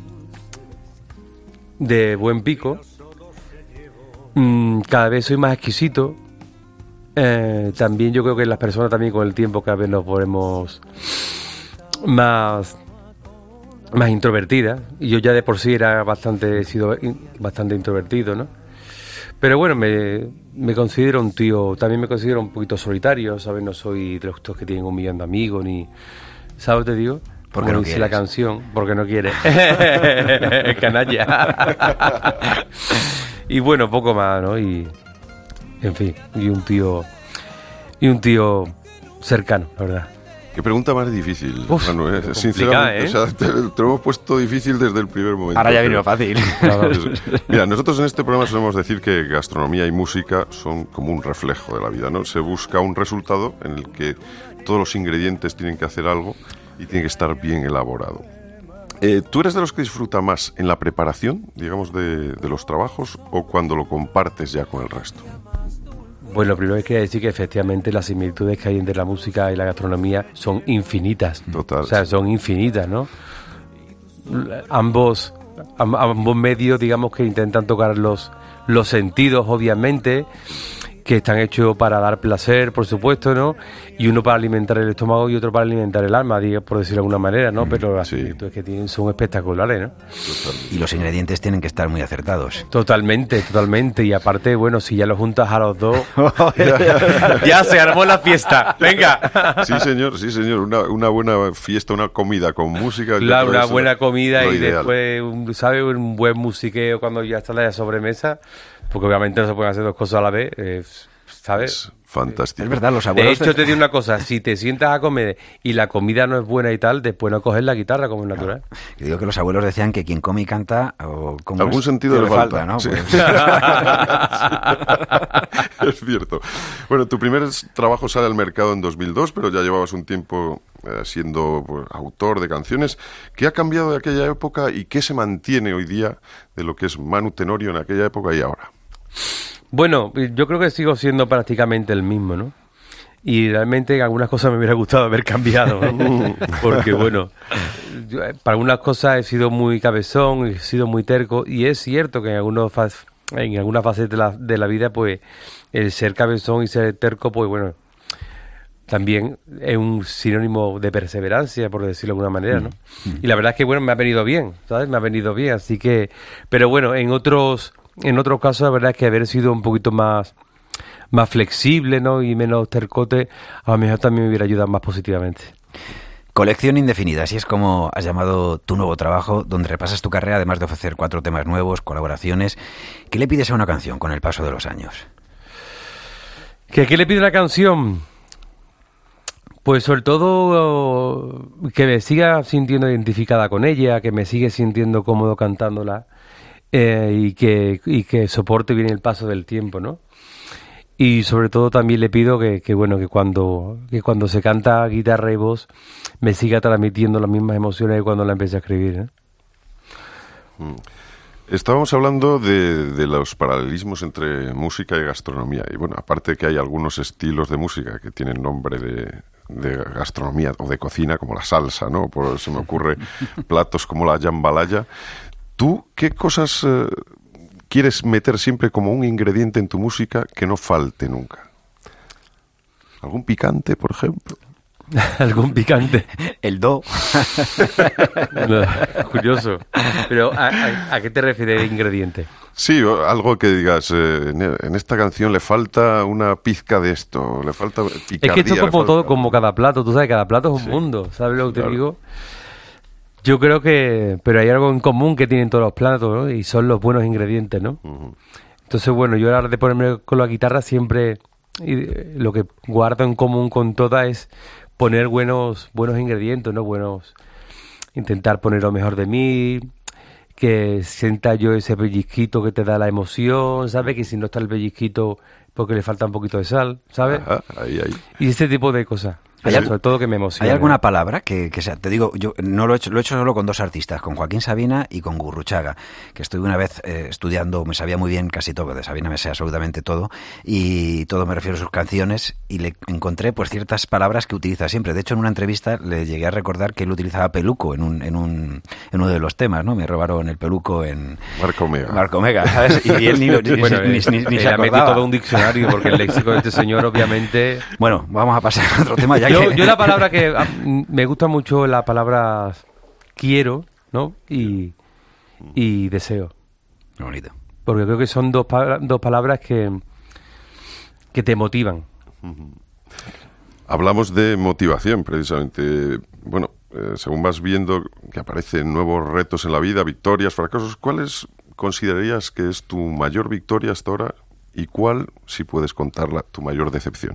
de buen pico. Cada vez soy más exquisito. También yo creo que las personas también con el tiempo cada vez nos ponemos más introvertidas, y yo ya de por sí he sido bastante introvertido, ¿no? Pero bueno, me considero un tío, también me considero un poquito solitario, ¿sabes? No soy de los que tienen 1 millón de amigos, ni, ¿sabes? Te digo, porque no dice la canción, porque no quiere. Canalla. Y bueno, poco más, ¿no? Y en fin, y un tío cercano, la verdad. Qué pregunta más difícil, Manu, sinceramente, ¿eh? O sea, te lo hemos puesto difícil desde el primer momento. Ahora ya vino fácil. Claro. Mira, nosotros en este programa solemos decir que gastronomía y música son como un reflejo de la vida, ¿no? Se busca un resultado en el que todos los ingredientes tienen que hacer algo y tiene que estar bien elaborado. ¿Tú eres de los que disfruta más en la preparación, digamos, de los trabajos, o cuando lo compartes ya con el resto? Bueno, primero hay que decir que efectivamente las similitudes que hay entre la música y la gastronomía son infinitas. Total. O sea, son infinitas, ¿no? Ambos medios, digamos, que intentan tocar los sentidos, obviamente, que están hechos para dar placer, por supuesto, ¿no? Y uno para alimentar el estómago y otro para alimentar el alma, por decirlo de alguna manera, ¿no? Pero las similitudes que tienen son espectaculares, ¿no? Y los ingredientes tienen que estar muy acertados. Totalmente. Y aparte, bueno, si ya lo juntas a los dos, ya se armó la fiesta. ¡Venga! Sí, señor. Una buena fiesta, una comida con música. Claro, una buena comida y ideal. Después, ¿sabes? Un buen musiqueo cuando ya está la sobremesa. Porque obviamente no se pueden hacer 2 cosas a la vez, ¿sabes? Es fantástico. Es verdad, los abuelos... De hecho, te digo una cosa, si te sientas a comer y la comida no es buena y tal, después no coges la guitarra como es natural. Yo digo que los abuelos decían que quien come y canta... o como algún sentido le falta, ¿no? Sí. Pues... Es cierto. Bueno, tu primer trabajo sale al mercado en 2002, pero ya llevabas un tiempo siendo autor de canciones. ¿Qué ha cambiado de aquella época y qué se mantiene hoy día de lo que es Manu Tenorio en aquella época y ahora? Bueno, yo creo que sigo siendo prácticamente el mismo, ¿no? Y realmente algunas cosas me hubiera gustado haber cambiado, ¿no? Porque, bueno, para algunas cosas he sido muy cabezón, he sido muy terco, y es cierto que en algunas facetas de la vida, pues, el ser cabezón y ser terco, pues, bueno, también es un sinónimo de perseverancia, por decirlo de alguna manera, ¿no? Y la verdad es que, bueno, me ha venido bien, ¿sabes? Me ha venido bien, así que... Pero bueno, en otros casos, la verdad es que haber sido un poquito más flexible, ¿no? Y menos tercote, a lo mejor también me hubiera ayudado más positivamente. Colección indefinida, así es como has llamado tu nuevo trabajo, donde repasas tu carrera, además de ofrecer 4 temas nuevos, colaboraciones. ¿Qué le pides a una canción con el paso de los años? ¿Qué le pido a una canción? Pues sobre todo que me siga sintiendo identificada con ella, que me siga sintiendo cómodo cantándola, y que soporte bien el paso del tiempo, ¿no? Y sobre todo también le pido que cuando se canta guitarra y voz me siga transmitiendo las mismas emociones que cuando la empecé a escribir, ¿eh? Estábamos hablando de los paralelismos entre música y gastronomía. Y bueno, aparte que hay algunos estilos de música que tienen nombre gastronomía o de cocina, como la salsa, ¿no? Se me ocurre platos como la jambalaya. ¿Tú qué cosas quieres meter siempre como un ingrediente en tu música que no falte nunca? ¿Algún picante, por ejemplo? ¿Algún picante? El do. No, curioso. Pero, ¿a qué te refieres de ingrediente? Sí, algo que digas, en esta canción le falta una pizca de esto, le falta picardía. Es que esto es como todo, como cada plato, tú sabes, cada plato es un mundo, ¿sabes lo que te digo? Yo creo que, pero hay algo en común que tienen todos los platos, ¿no? Y son los buenos ingredientes, ¿no? Uh-huh. Entonces, bueno, yo a la hora de ponerme con la guitarra siempre, lo que guardo en común con todas es poner buenos ingredientes, ¿no? Intentar poner lo mejor de mí, que sienta yo ese pellizquito que te da la emoción, ¿sabes? Que si no está el pellizquito, porque le falta un poquito de sal, ¿sabes? Ajá, ahí. Y ese tipo de cosas. Sobre todo que me emociona. ¿Hay alguna palabra que sea? Te digo, yo no lo he hecho solo con dos artistas, con Joaquín Sabina y con Gurruchaga, que estuve una vez estudiando, me sabía muy bien casi todo, de Sabina me sé absolutamente todo, y todo me refiero a sus canciones, y le encontré pues ciertas palabras que utiliza siempre. De hecho, en una entrevista le llegué a recordar que él utilizaba peluco en uno de los temas, ¿no? Me robaron el peluco en... Marco Omega, ¿sabes? Y él ni se acordaba. Metí todo un diccionario, porque el léxico de este señor, obviamente... Bueno, vamos a pasar a otro tema ya. Yo la palabra que me gusta mucho, la palabra quiero, ¿no? Y deseo. Qué bonito. Porque creo que son dos palabras que te motivan. Hablamos de motivación, precisamente. Bueno, según vas viendo que aparecen nuevos retos en la vida, victorias, fracasos, ¿cuáles considerarías que es tu mayor victoria hasta ahora? ¿Y cuál, si puedes contarla, tu mayor decepción?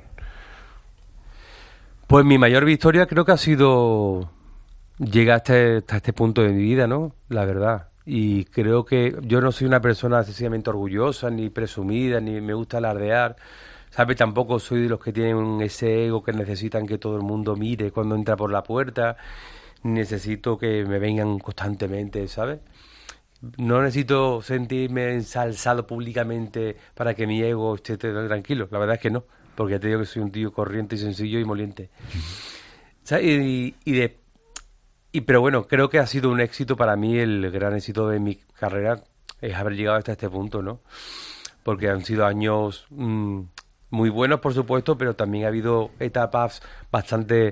Pues mi mayor victoria creo que ha sido llegar hasta este punto de mi vida, ¿no? La verdad. Y creo que yo no soy una persona sencillamente orgullosa, ni presumida, ni me gusta alardear. ¿Sabes? Tampoco soy de los que tienen ese ego que necesitan que todo el mundo mire cuando entra por la puerta. Necesito que me vengan constantemente, ¿sabes? No necesito sentirme ensalzado públicamente para que mi ego esté tranquilo. La verdad es que no. Porque ya te digo que soy un tío corriente y sencillo y moliente. Pero bueno, creo que ha sido un éxito para mí, el gran éxito de mi carrera es haber llegado hasta este punto, ¿no? Porque han sido años muy buenos, por supuesto, pero también ha habido etapas bastante...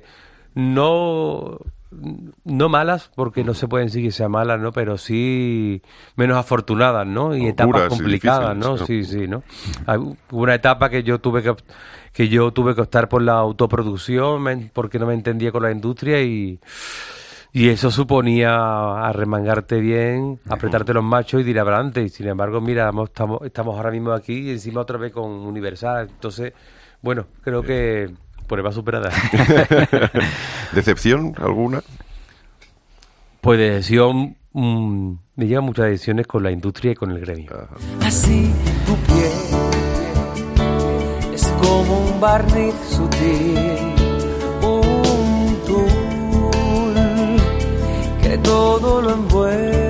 No malas, porque no se pueden decir que sean malas, ¿no? Pero sí menos afortunadas, ¿no? Y etapas complicadas, ¿no? Sí, ¿no? Hubo una etapa que yo tuve que optar por la autoproducción porque no me entendía con la industria y eso suponía arremangarte bien, apretarte los machos y ir adelante. Y sin embargo, mira, estamos ahora mismo aquí y encima otra vez con Universal. Entonces, bueno, creo que prueba superada. ¿Decepción alguna? Pues decepción, me llevan muchas decisiones con la industria y con el gremio. Así tu piel es como un barniz sutil, un tul que todo lo envuelve.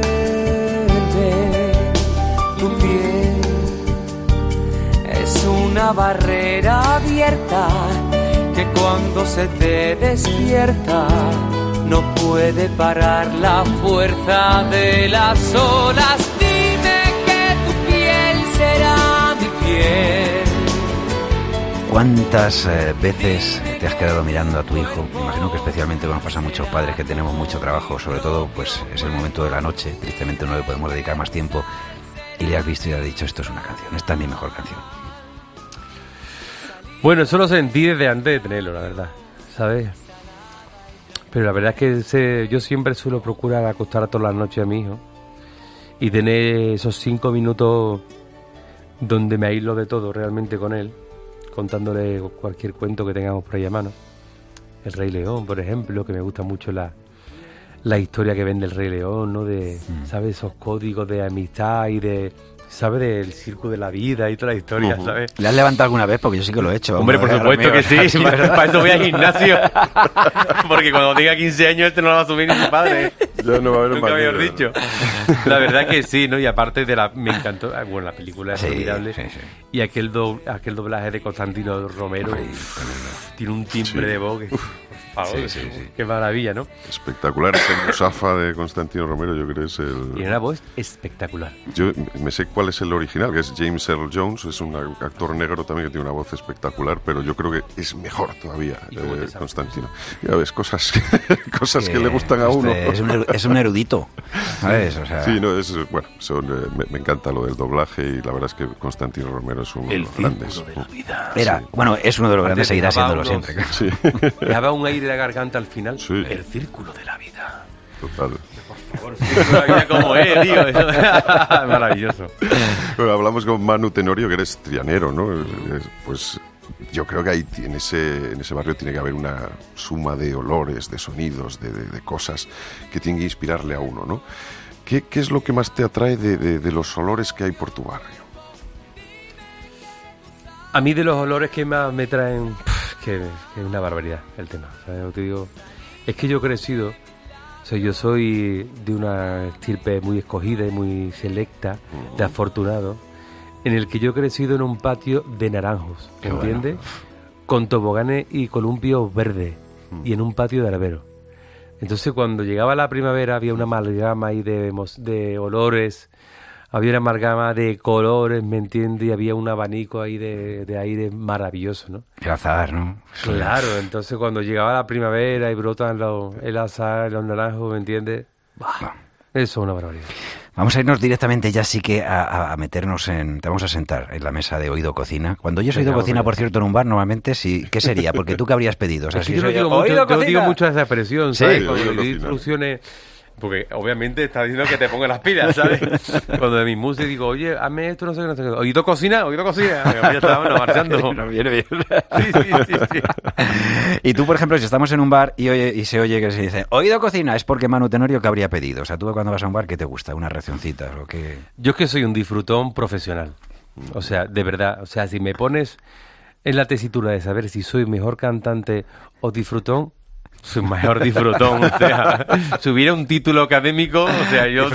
Tu piel es una barrera abierta que cuando se te despierta no puede parar la fuerza de las olas. Dime que tu piel será mi piel. ¿Cuántas veces te has quedado mirando a tu hijo? Me imagino que especialmente cuando pasa muchos padres que tenemos mucho trabajo, sobre todo pues es el momento de la noche, tristemente no le podemos dedicar más tiempo, y le has visto y le has dicho, esto es una canción, esta es mi mejor canción. Bueno, eso lo sentí desde antes de tenerlo, la verdad, ¿sabes? Pero la verdad es que yo siempre suelo procurar acostar todas las noches a mi hijo y tener esos 5 minutos donde me aíslo de todo realmente con él, contándole cualquier cuento que tengamos por ahí a mano. El Rey León, por ejemplo, que me gusta mucho la historia que vende el Rey León, ¿no? ¿Sabes? Esos códigos de amistad y de... ¿sabes? Del circo de la vida y toda la historia, ¿sabes? ¿Le has levantado alguna vez? Porque yo sí que lo he hecho. Hombre, por supuesto que sí. Para eso voy al gimnasio. Porque cuando tenga 15 años este no lo va a subir ni su padre. Ya no va a haber nunca había dicho. La verdad que sí, ¿no? Y aparte me encantó. Bueno, la película es formidable. Sí. Y aquel doblaje de Constantino Romero tiene un timbre de voz que... favor. Sí. Qué maravilla, ¿no? Espectacular. Ese Musafa de Constantino Romero, yo creo que es el... Y una voz espectacular. Yo me sé cuál es el original, que es James Earl Jones, es un actor negro también que tiene una voz espectacular, pero yo creo que es mejor todavía Constantino. Ya ves, cosas que le gustan a uno. Es un erudito, ¿sabes? O sea... Sí, no, me encanta lo del doblaje y la verdad es que Constantino Romero es uno de los grandes. Es uno de los grandes, seguirá siéndolo siempre. Sí. Daba un aire de garganta al final. Sí. El círculo de la vida. Total. Por favor, el círculo de la vida como es, tío. Maravilloso. Bueno, hablamos con Manu Tenorio, que eres trianero, ¿no? Pues yo creo que ahí en ese barrio tiene que haber una suma de olores, de sonidos, de cosas que tienen que inspirarle a uno, ¿no? ¿Qué es lo que más te atrae de los olores que hay por tu barrio? A mí de los olores que más me traen, que es una barbaridad el tema. ¿Sabes? Te digo, es que yo he crecido, yo soy de una estirpe muy escogida y muy selecta, de afortunado, en el que yo he crecido en un patio de naranjos, ¿entiendes? Bueno. Con toboganes y columpios verdes, y en un patio de albero. Entonces cuando llegaba la primavera había una amalgama ahí de olores, había una amalgama de colores, ¿me entiendes? Y había un abanico ahí de aire maravilloso, ¿no? El azahar, ¿no? Claro, entonces cuando llegaba la primavera y brotan el azahar, los naranjos, ¿me entiendes? Bah, eso es una barbaridad. Vamos a irnos directamente ya sí que a meternos te vamos a sentar en la mesa de Oído Cocina. Cuando oyes Oído Cocina, por cierto, en un bar, normalmente sí, ¿qué sería? Porque tú qué habrías pedido. O sea, yo digo mucho esa expresión, ¿sabes? Sí, cuando le instrucciones... Porque obviamente está diciendo que te ponga las pilas, ¿sabes? Cuando de mi música digo, oye, hazme esto, no sé qué. Oído cocina. Ya estábamos marchando. Viene. Sí. Y tú, por ejemplo, si estamos en un bar y se oye que se dice, oído cocina, es porque Manu Tenorio, ¿qué habría pedido? O sea, tú cuando vas a un bar, ¿qué te gusta? ¿Unas racioncitas o qué? Yo es que soy un disfrutón profesional. O sea, de verdad. O sea, si me pones en la tesitura de saber si soy mejor cantante o disfrutón, soy mejor disfrutón, o sea, si hubiera un título académico, o sea, yo...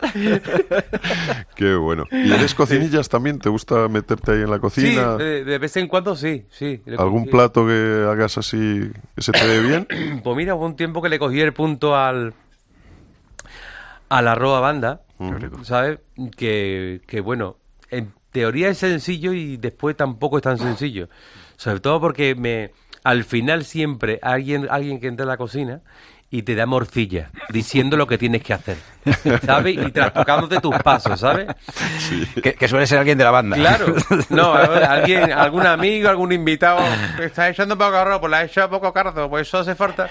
Qué bueno. ¿Y eres cocinillas también? ¿Te gusta meterte ahí en la cocina? Sí, de vez en cuando sí. ¿Algún plato que hagas así que se te dé bien? Pues mira, hubo un tiempo que le cogí el punto al arroz a banda, ¿sabes? Que bueno, en teoría es sencillo y después tampoco es tan sencillo. Sobre todo porque al final siempre alguien que entra a la cocina y te da morcilla, diciendo lo que tienes que hacer, ¿sabes? Y trastocándote tus pasos, ¿sabes? Sí. Que suele ser alguien de la banda. Claro. No, algún amigo, algún invitado, está echando poco arroz, pues la ha echado poco cardo, pues eso hace falta.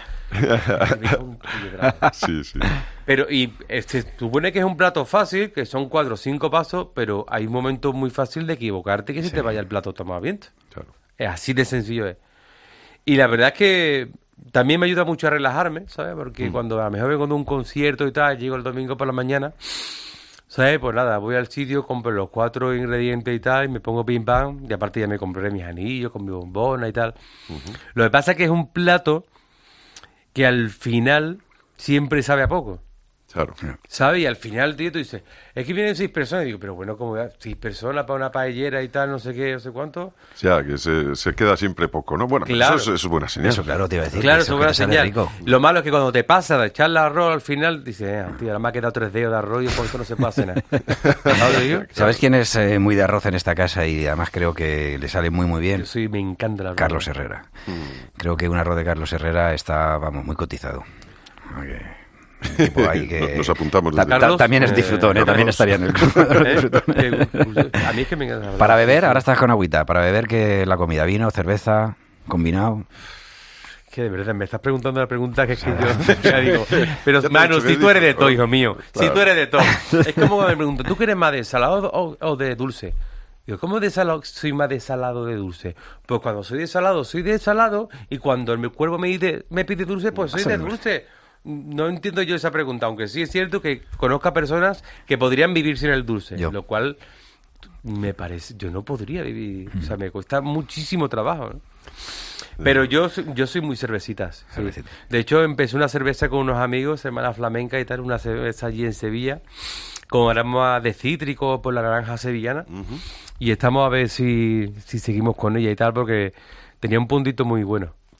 Sí. Pero, supone que es un plato fácil, que son 4 o 5 pasos, pero hay un momento muy fácil de equivocarte que se te vaya el plato tomado viento. Claro. Es así de sencillo es. Y la verdad es que también me ayuda mucho a relajarme, ¿sabes? Porque cuando a lo mejor vengo de un concierto y tal, llego el domingo por la mañana, ¿sabes? Pues nada, voy al sitio, compro los 4 ingredientes y tal, y me pongo pim pam, y aparte ya me compraré mis anillos con mi bombona y tal. Lo que pasa es que es un plato que al final siempre sabe a poco. Claro. ¿Sabes? Y al final, tío, tú dices, es que vienen 6 personas. Y digo, pero bueno, como 6 personas para una paellera y tal, no sé qué, no sé cuánto. O sea, que se queda siempre poco, ¿no? Bueno, claro. Eso es buena señal. Eso, claro, te iba a decir. Claro, eso es buena señal. Lo malo es que cuando te pasa de echarle arroz al final, dices, tío, ahora me ha quedado 3 dedos de arroz y con esto no se puede hacer nada. ¿Sabes quién es muy de arroz en esta casa? Y además creo que le sale muy, muy bien. Me encanta el arroz. Carlos Herrera. Creo que un arroz de Carlos Herrera está, muy cotizado. Okay. Tipo ahí que nos apuntamos. También es disfrutón, también estaría en el club. A mí es que me encanta. Para beber, ahora estás con agüita. Para beber, que la comida, vino, cerveza, combinado. Que de verdad me estás preguntando la pregunta que es que yo ya digo. Pero Manu, si tú eres de todo, hijo mío, si tú eres de todo, es como cuando me preguntan, ¿tú quieres más de salado o de dulce? Digo, ¿cómo de salado soy más de salado o de dulce? Pues cuando soy de salado, y cuando mi cuerpo me pide dulce, pues soy de dulce. No entiendo yo esa pregunta, aunque sí es cierto que conozco a personas que podrían vivir sin el dulce, lo cual me parece, yo no podría vivir, o sea, me cuesta muchísimo trabajo, ¿no? Pero yo soy muy cervecitas. Sí. De hecho, empecé una cerveza con unos amigos, Semana Flamenca y tal, una cerveza allí en Sevilla, con aromas de cítrico por la naranja sevillana, y estamos a ver si seguimos con ella y tal, porque tenía un puntito muy bueno.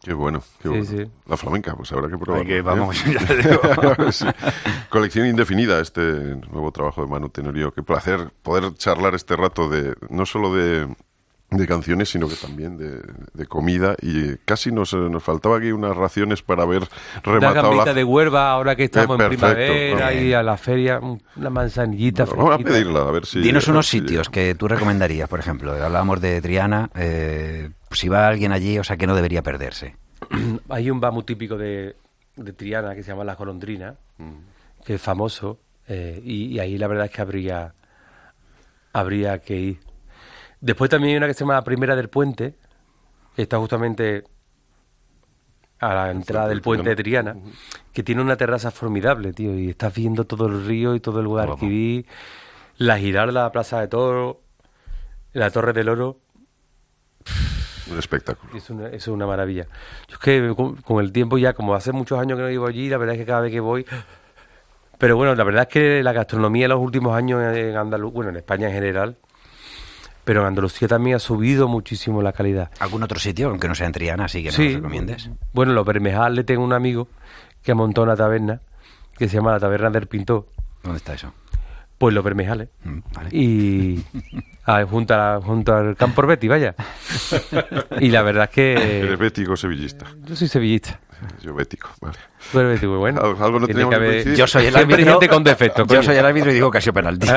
Qué bueno, qué bueno. Sí. La flamenca, pues habrá que probarlo. Vamos, ya te digo. Sí. Colección indefinida, este nuevo trabajo de Manu Tenorio. Qué placer poder charlar este rato no solo de canciones, sino que también de comida, y casi nos faltaba aquí unas raciones para haber rematado la gambita de Huelva, ahora que estamos en perfecto, primavera, y a la feria, una manzanillita fresquita. Vamos a pedirla, a ver si... Dinos unos sitios que tú recomendarías, por ejemplo. Hablábamos de Triana, si va alguien allí, o sea, que no debería perderse. Hay un bar muy típico de Triana que se llama La Golondrina, que es famoso, y ahí la verdad es que habría que ir. Después también hay una que se llama La Primera del Puente, que está justamente a la entrada del puente de Triana, que tiene una terraza formidable, tío, y estás viendo todo el río y todo el Guadalquivir, la Giralda, la Plaza de Toros, la Torre del Oro. Un espectáculo. Es una maravilla. Yo es que con el tiempo ya, como hace muchos años que no vivo allí, la verdad es que cada vez que voy... Pero bueno, la verdad es que la gastronomía en los últimos años en Andalucía, en España en general, pero en Andalucía también ha subido muchísimo la calidad. ¿Algún otro sitio, aunque no sea en Triana, así que nos recomiendes? Bueno, Los Bermejales, tengo un amigo que montó una taberna que se llama la Taberna del Pintor. ¿Dónde está eso? Pues Los Bermejales. Vale. Y junto al Campo Orbeti, vaya. Y la verdad es que... ¿Eres bético o sevillista? Yo soy sevillista. Yo bético, vale. Tú eres bético, bueno. Algo no teníamos que coincidir. Yo soy el árbitro. Gente con defecto. Yo soy el árbitro y digo que ha sido penalti.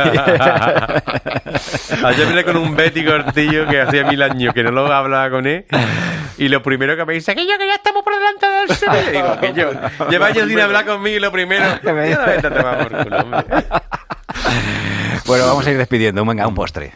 Ayer vine con un bético, tío, que hacía 1000 años que no lo hablaba con él. Y lo primero que me dice, que ya estamos por delante del Sevilla. Digo, que yo lleva años sin hablar conmigo y lo primero... Bueno, vamos a ir despidiendo. Venga, un postre.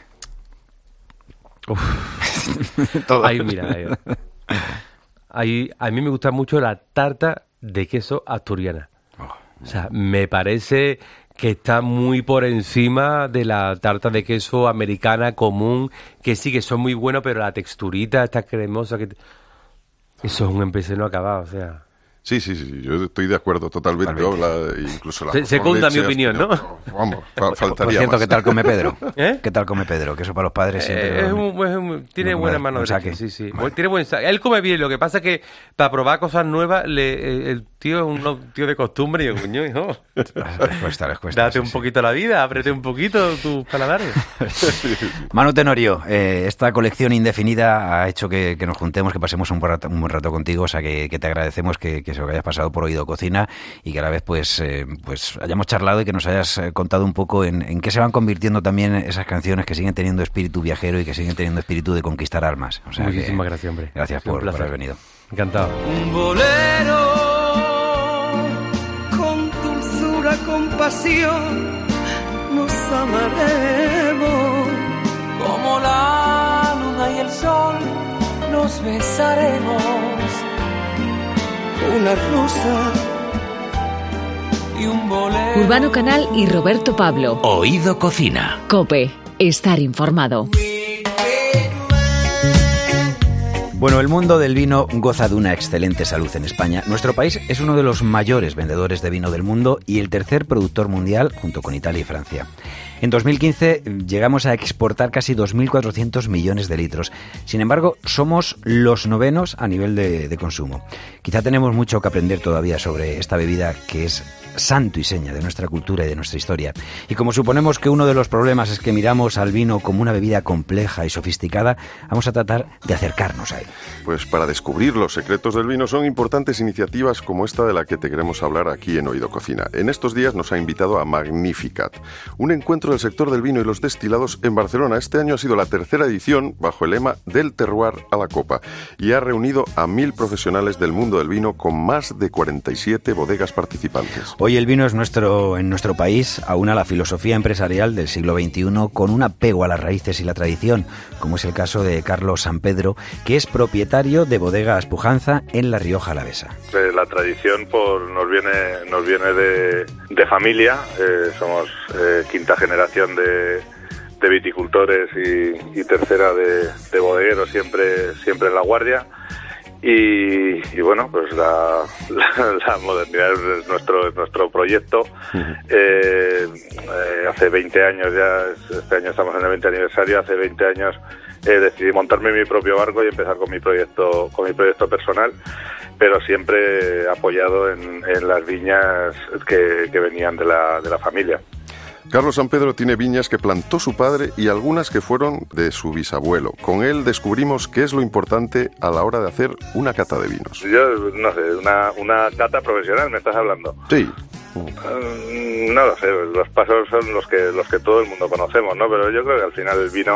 Todo. Ahí, mira, ahí, a mí me gusta mucho la tarta de queso asturiana. O sea, me parece que está muy por encima de la tarta de queso americana común, que sí, que son muy buenos, pero la texturita, esta cremosa, que eso es un empeceno acabado, o sea... Sí, yo estoy de acuerdo totalmente. Incluso la segunda mi opinión, ¿no? Vamos, faltaría por cierto, más. ¿qué tal come Pedro? ¿Qué tal come Pedro? Que eso para los padres siempre... tiene buena mano derecha, sí. Tiene buen saque. Él come bien, lo que pasa es que para probar cosas nuevas, el tío es un tío de costumbre y yo, coño, hijo. Les cuesta. Date un poquito la vida, ábrete un poquito tus paladares. Manu Tenorio, esta colección indefinida ha hecho que nos juntemos, que pasemos un buen rato contigo, o sea que te agradecemos que eso, que hayas pasado por Oído Cocina y que a la vez pues hayamos charlado y que nos hayas contado un poco en qué se van convirtiendo también esas canciones que siguen teniendo espíritu viajero y que siguen teniendo espíritu de conquistar almas. O sea, muchísimas gracias, hombre. Gracias por haber venido. Encantado. Un bolero con dulzura, compasión, nos amaremos como la luna y el sol, nos besaremos. Una rosa y un bolero. Urbano Canal y Roberto Pablo. Oído Cocina. COPE. Estar informado. Bueno, el mundo del vino goza de una excelente salud en España. Nuestro país es uno de los mayores vendedores de vino del mundo y el tercer productor mundial, junto con Italia y Francia. En 2015 llegamos a exportar casi 2.400 millones de litros. Sin embargo, somos los novenos a nivel de consumo. Quizá tenemos mucho que aprender todavía sobre esta bebida que es santo y seña de nuestra cultura y de nuestra historia. Y como suponemos que uno de los problemas es que miramos al vino como una bebida compleja y sofisticada, vamos a tratar de acercarnos a él. Pues para descubrir los secretos del vino son importantes iniciativas como esta de la que te queremos hablar aquí en Oído Cocina. En estos días nos ha invitado a Magnificat, un encuentro del sector del vino y los destilados en Barcelona. Este año ha sido la tercera edición bajo el lema Del terroir a la copa y ha reunido a 1.000 profesionales del mundo del vino con más de 47 bodegas participantes. Hoy el vino es en nuestro país aúna la filosofía empresarial del siglo XXI con un apego a las raíces y la tradición, como es el caso de Carlos Sampedro, que es propietario de Bodegas Pujanza en La Rioja Alavesa. La tradición nos viene de familia, somos quinta generación de viticultores y tercera de bodegueros, siempre en la guardia. Y bueno, pues la modernidad es nuestro proyecto. Hace 20 años ya, este año estamos en el 20 aniversario, hace 20 años decidí montarme mi propio barco y empezar con mi proyecto personal, pero siempre apoyado en las viñas que venían de la familia. Carlos Sampedro tiene viñas que plantó su padre y algunas que fueron de su bisabuelo. Con él descubrimos qué es lo importante a la hora de hacer una cata de vinos. Yo no sé, una cata profesional, ¿me estás hablando? Sí. No lo sé, los pasos son los que todo el mundo conocemos, ¿no? Pero yo creo que al final el vino,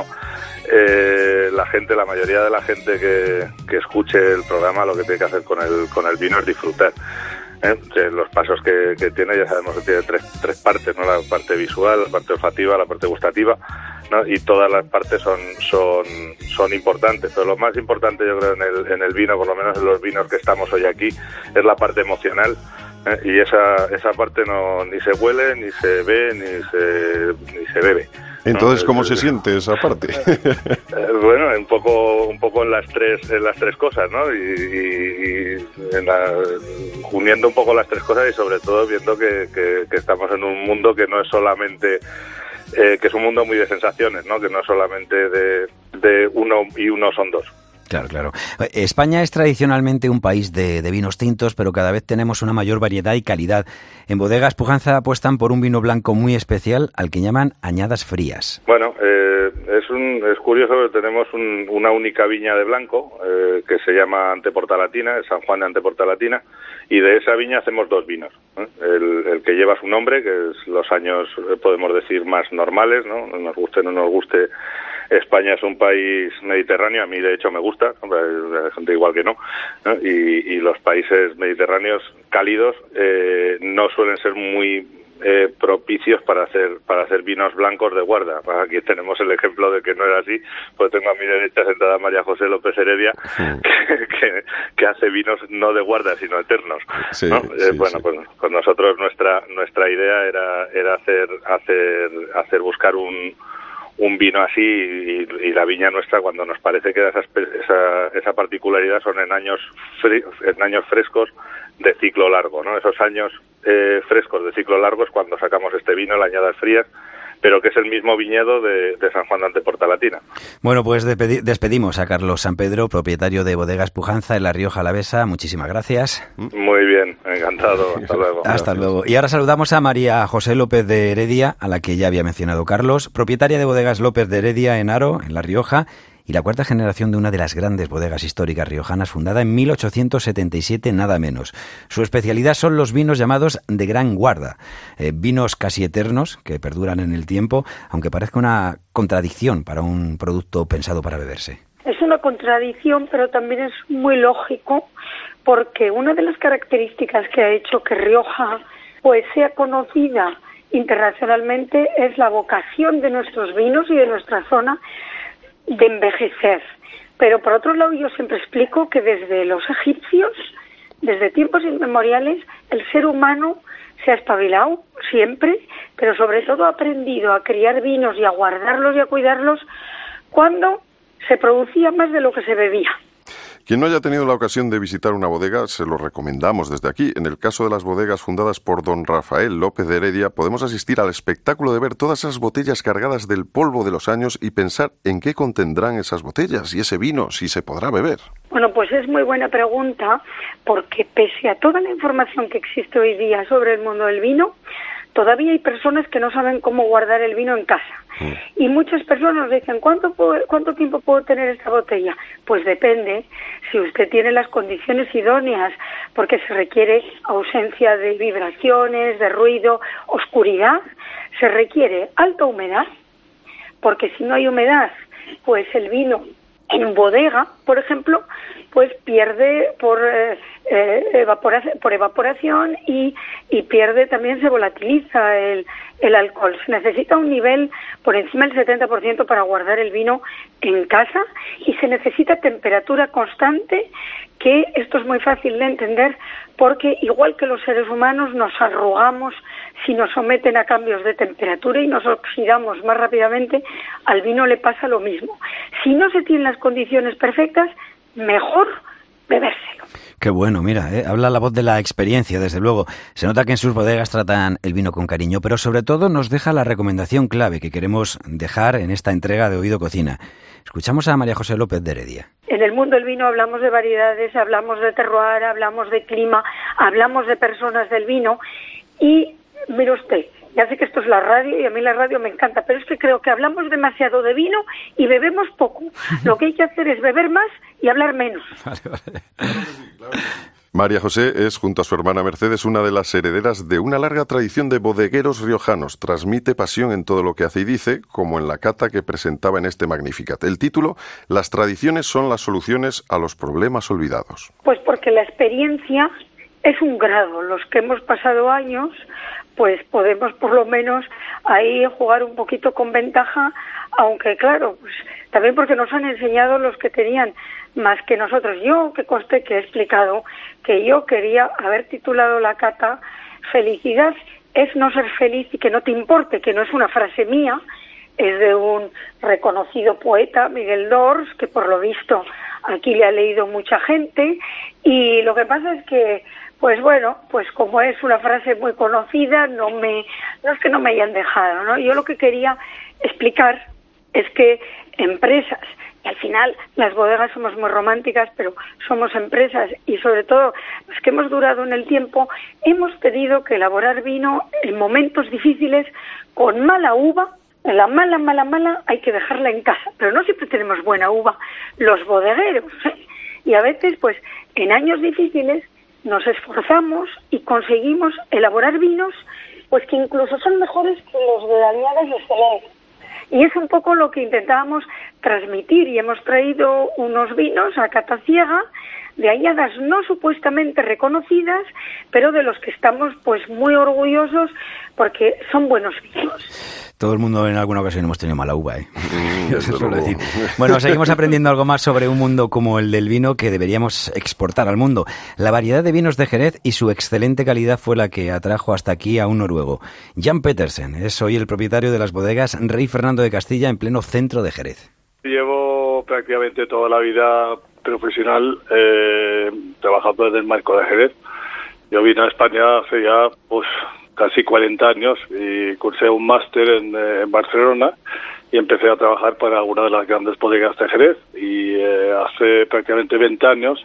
la mayoría de la gente que escuche el programa, lo que tiene que hacer con el vino es disfrutar. Los pasos que tiene, ya sabemos que tiene tres partes, ¿no? La parte visual, la parte olfativa, la parte gustativa, ¿no? Y todas las partes son importantes, pero lo más importante, yo creo, en el vino, por lo menos en los vinos que estamos hoy aquí, es la parte emocional. Y esa parte ni se huele, ni se ve, ni se bebe. Entonces, ¿cómo se siente esa parte? Bueno, un poco en las tres cosas, ¿no? Y uniendo un poco las tres cosas y sobre todo viendo que estamos en un mundo que no es solamente que es un mundo muy de sensaciones, ¿no? Que no es solamente de uno y uno son dos. Claro. España es tradicionalmente un país de vinos tintos, pero cada vez tenemos una mayor variedad y calidad. En Bodegas Pujanza apuestan por un vino blanco muy especial al que llaman añadas frías. Bueno, es curioso que tenemos una única viña de blanco que se llama Anteportalatina, San Juan de Anteportalatina, y de esa viña hacemos dos vinos. El que lleva su nombre, que es los años, podemos decir, más normales, ¿no? Nos guste o no nos guste. España es un país mediterráneo, a mí de hecho me gusta, hay gente igual que no, y los países mediterráneos cálidos no suelen ser muy propicios para hacer vinos blancos de guarda. Aquí tenemos el ejemplo de que no era así, pues tengo a mi derecha sentada María José López Heredia, que hace vinos no de guarda, sino eternos, ¿no? Bueno, pues nosotros nuestra idea era hacer buscar un vino así y la viña nuestra, cuando nos parece que esa particularidad, son en años frescos de ciclo largo, ¿no? Esos años frescos de ciclo largo es cuando sacamos este vino, la añadas frías, pero que es el mismo viñedo de San Juan de Anteportalatina. Bueno, pues despedimos a Carlos Sampedro, propietario de Bodegas Pujanza en La Rioja Alavesa. Muchísimas gracias. Muy bien, encantado. Hasta luego. Hasta luego. Y ahora saludamos a María José López de Heredia, a la que ya había mencionado Carlos, propietaria de Bodegas López de Heredia en Haro, en La Rioja, y la cuarta generación de una de las grandes bodegas históricas riojanas, fundada en 1877, nada menos. Su especialidad son los vinos llamados de gran guarda, vinos casi eternos que perduran en el tiempo, aunque parezca una contradicción para un producto pensado para beberse. Es una contradicción, pero también es muy lógico, porque una de las características que ha hecho que Rioja pues sea conocida internacionalmente es la vocación de nuestros vinos y de nuestra zona de envejecer. Pero por otro lado, yo siempre explico que desde los egipcios, desde tiempos inmemoriales, el ser humano se ha espabilado siempre, pero sobre todo ha aprendido a criar vinos y a guardarlos y a cuidarlos cuando se producía más de lo que se bebía. Quien no haya tenido la ocasión de visitar una bodega, se lo recomendamos desde aquí. En el caso de las bodegas fundadas por don Rafael López de Heredia, podemos asistir al espectáculo de ver todas esas botellas cargadas del polvo de los años y pensar en qué contendrán esas botellas y ese vino, si se podrá beber. Bueno, pues es muy buena pregunta, porque pese a toda la información que existe hoy día sobre el mundo del vino, todavía hay personas que no saben cómo guardar el vino en casa. Y muchas personas dicen, ¿cuánto tiempo puedo tener esta botella? Pues depende, si usted tiene las condiciones idóneas, porque se requiere ausencia de vibraciones, de ruido, oscuridad, se requiere alta humedad, porque si no hay humedad, pues el vino en bodega, por ejemplo, pues pierde por evaporación y pierde, también se volatiliza el alcohol. Se necesita un nivel por encima del 70% para guardar el vino en casa, y se necesita temperatura constante, que esto es muy fácil de entender porque igual que los seres humanos nos arrugamos si nos someten a cambios de temperatura y nos oxidamos más rápidamente, al vino le pasa lo mismo. Si no se tienen las condiciones perfectas, mejor bebérselo. Qué bueno, mira, habla la voz de la experiencia, desde luego. Se nota que en sus bodegas tratan el vino con cariño, pero sobre todo nos deja la recomendación clave que queremos dejar en esta entrega de Oído Cocina. Escuchamos a María José López de Heredia. En el mundo del vino hablamos de variedades, hablamos de terroir, hablamos de clima, hablamos de personas del vino y, mire usted, ya sé que esto es la radio y a mí la radio me encanta, pero es que creo que hablamos demasiado de vino y bebemos poco. Lo que hay que hacer es beber más y hablar menos. Vale. María José es, junto a su hermana Mercedes, una de las herederas de una larga tradición de bodegueros riojanos. Transmite pasión en todo lo que hace y dice, como en la cata que presentaba en este Magnificat. El título, Las tradiciones son las soluciones a los problemas olvidados. Pues porque la experiencia es un grado. Los que hemos pasado años, pues podemos por lo menos ahí jugar un poquito con ventaja, aunque claro, pues también porque nos han enseñado los que tenían más que nosotros. Yo, que conste que he explicado que yo quería haber titulado la cata Felicidad es no ser feliz y que no te importe, que no es una frase mía, es de un reconocido poeta, Miguel Dors, que por lo visto aquí le ha leído mucha gente, y lo que pasa es que pues bueno, pues como es una frase muy conocida, no es que no me hayan dejado, ¿no? Yo lo que quería explicar es que empresas, y al final las bodegas somos muy románticas, pero somos empresas y sobre todo los que hemos durado en el tiempo, hemos tenido que elaborar vino en momentos difíciles con mala uva. La mala hay que dejarla en casa, pero no siempre tenemos buena uva los bodegueros, y a veces pues en años difíciles nos esforzamos y conseguimos elaborar vinos pues que incluso son mejores que los de añadas de Celeste. Y es un poco lo que intentábamos transmitir y hemos traído unos vinos a cata ciega de añadas no supuestamente reconocidas, pero de los que estamos pues muy orgullosos porque son buenos vinos. Todo el mundo en alguna ocasión hemos tenido mala uva, ¿eh? Yo se suelo decir. Bueno, seguimos aprendiendo algo más sobre un mundo como el del vino que deberíamos exportar al mundo. La variedad de vinos de Jerez y su excelente calidad fue la que atrajo hasta aquí a un noruego. Jan Petersen es hoy el propietario de las bodegas Rey Fernando de Castilla en pleno centro de Jerez. Llevo prácticamente toda la vida profesional trabajando desde el marco de Jerez. Yo vine a España hace ya casi 40 años y cursé un máster en Barcelona y empecé a trabajar para una de las grandes bodegas de Jerez y hace prácticamente 20 años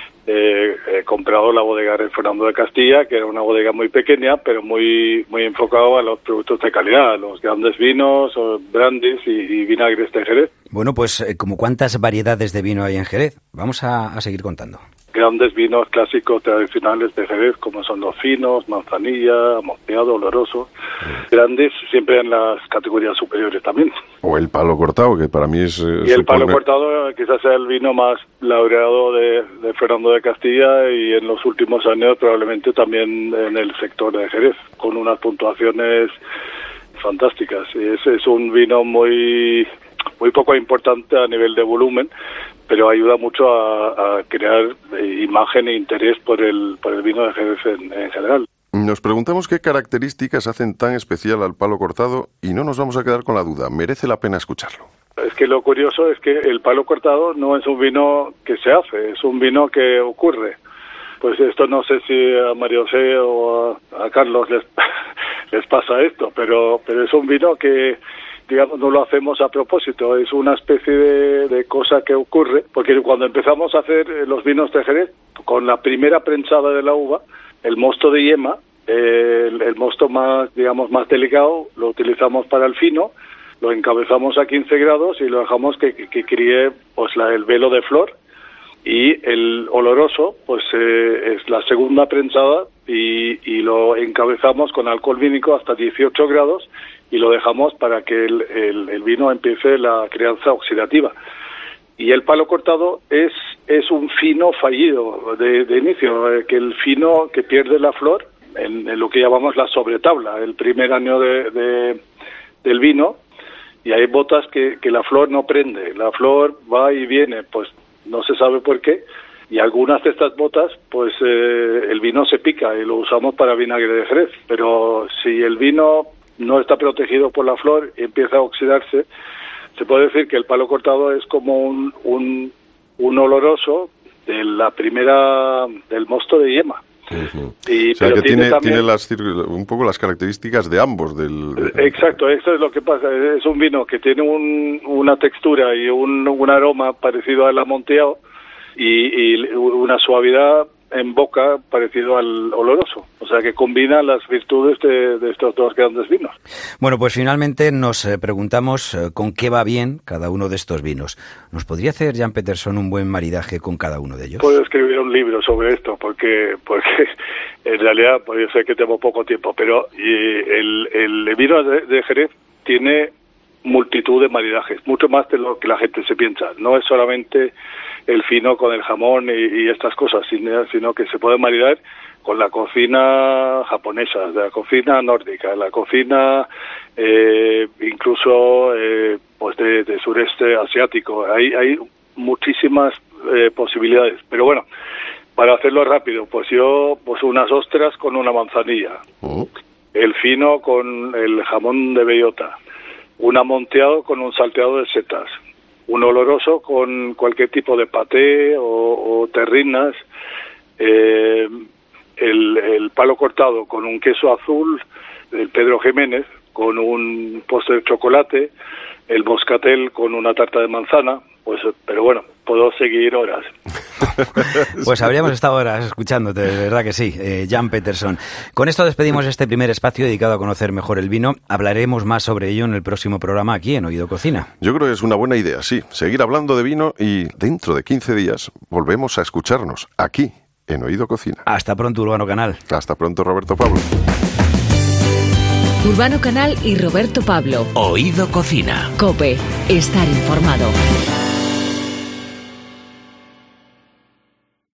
he comprado la bodega Rey Fernando de Castilla, que era una bodega muy pequeña pero muy enfocado a los productos de calidad, los grandes vinos, brandies y vinagres de Jerez. Bueno, pues ¿como cuántas variedades de vino hay en Jerez? Vamos a seguir contando. Grandes vinos clásicos tradicionales de Jerez, como son los finos, manzanilla, amontillado, oloroso. Grandes siempre en las categorías superiores también. O el palo cortado, que para mí es... Y el palo cortado quizás sea el vino más laureado de Fernando de Castilla y en los últimos años probablemente también en el sector de Jerez, con unas puntuaciones fantásticas. Es un vino muy poco importante a nivel de volumen, pero ayuda mucho a crear imagen e interés por el vino de Jerez en general. Nos preguntamos qué características hacen tan especial al palo cortado y no nos vamos a quedar con la duda. Merece la pena escucharlo. Es que lo curioso es que el palo cortado no es un vino que se hace, es un vino que ocurre. Pues esto no sé si a María José o a Carlos les pasa esto, pero es un vino que, digamos, no lo hacemos a propósito, es una especie de cosa que ocurre, porque cuando empezamos a hacer los vinos de Jerez, con la primera prensada de la uva, el mosto de yema, el mosto más, digamos, más delicado, lo utilizamos para el fino, lo encabezamos a 15 grados y lo dejamos que críe pues el velo de flor, y el oloroso pues es la segunda prensada y lo encabezamos con alcohol vínico hasta 18 grados y lo dejamos para que el vino empiece la crianza oxidativa. Y el palo cortado es un fino fallido de inicio, que el fino que pierde la flor en lo que llamamos la sobretabla, el primer año del vino, y hay botas que la flor no prende, la flor va y viene, pues no se sabe por qué, y algunas de estas botas, pues el vino se pica y lo usamos para vinagre de Jerez, pero si el vino no está protegido por la flor y empieza a oxidarse, se puede decir que el palo cortado es como un oloroso la primera del mosto de Yema. Y, o sea, que tiene un poco las características de ambos. Exacto, esto es lo que pasa. Es un vino que tiene una textura y un aroma parecido al amontillado y una suavidad en boca parecido al oloroso. O sea, que combina las virtudes de estos dos grandes vinos. Bueno, pues finalmente nos preguntamos con qué va bien cada uno de estos vinos. ¿Nos podría hacer Jan Peterson un buen maridaje con cada uno de ellos? Puedo escribir un libro sobre esto, porque en realidad, pues yo sé que tengo poco tiempo, pero el vino de Jerez tiene multitud de maridajes, mucho más de lo que la gente se piensa. No es solamente el fino con el jamón y estas cosas, sino que se puede maridar con la cocina japonesa, la cocina nórdica, la cocina incluso pues de sureste asiático. Hay muchísimas posibilidades, pero bueno, para hacerlo rápido, pues unas ostras con una manzanilla, el fino con el jamón de bellota, un amonteado con un salteado de setas, un oloroso con cualquier tipo de paté o terrinas, el palo cortado con un queso azul, el Pedro Jiménez con un postre de chocolate, el moscatel con una tarta de manzana, pues, pero bueno, puedo seguir horas. Pues habríamos estado horas escuchándote, de verdad que sí, Jan Peterson. Con esto despedimos este primer espacio dedicado a conocer mejor el vino. Hablaremos más sobre ello en el próximo programa aquí en Oído Cocina. Yo creo que es una buena idea, sí, seguir hablando de vino y dentro de 15 días volvemos a escucharnos aquí en Oído Cocina. Hasta pronto, Urbano Canal. Hasta pronto, Roberto Pablo. Urbano Canal y Roberto Pablo. Oído Cocina. COPE. Estar informado.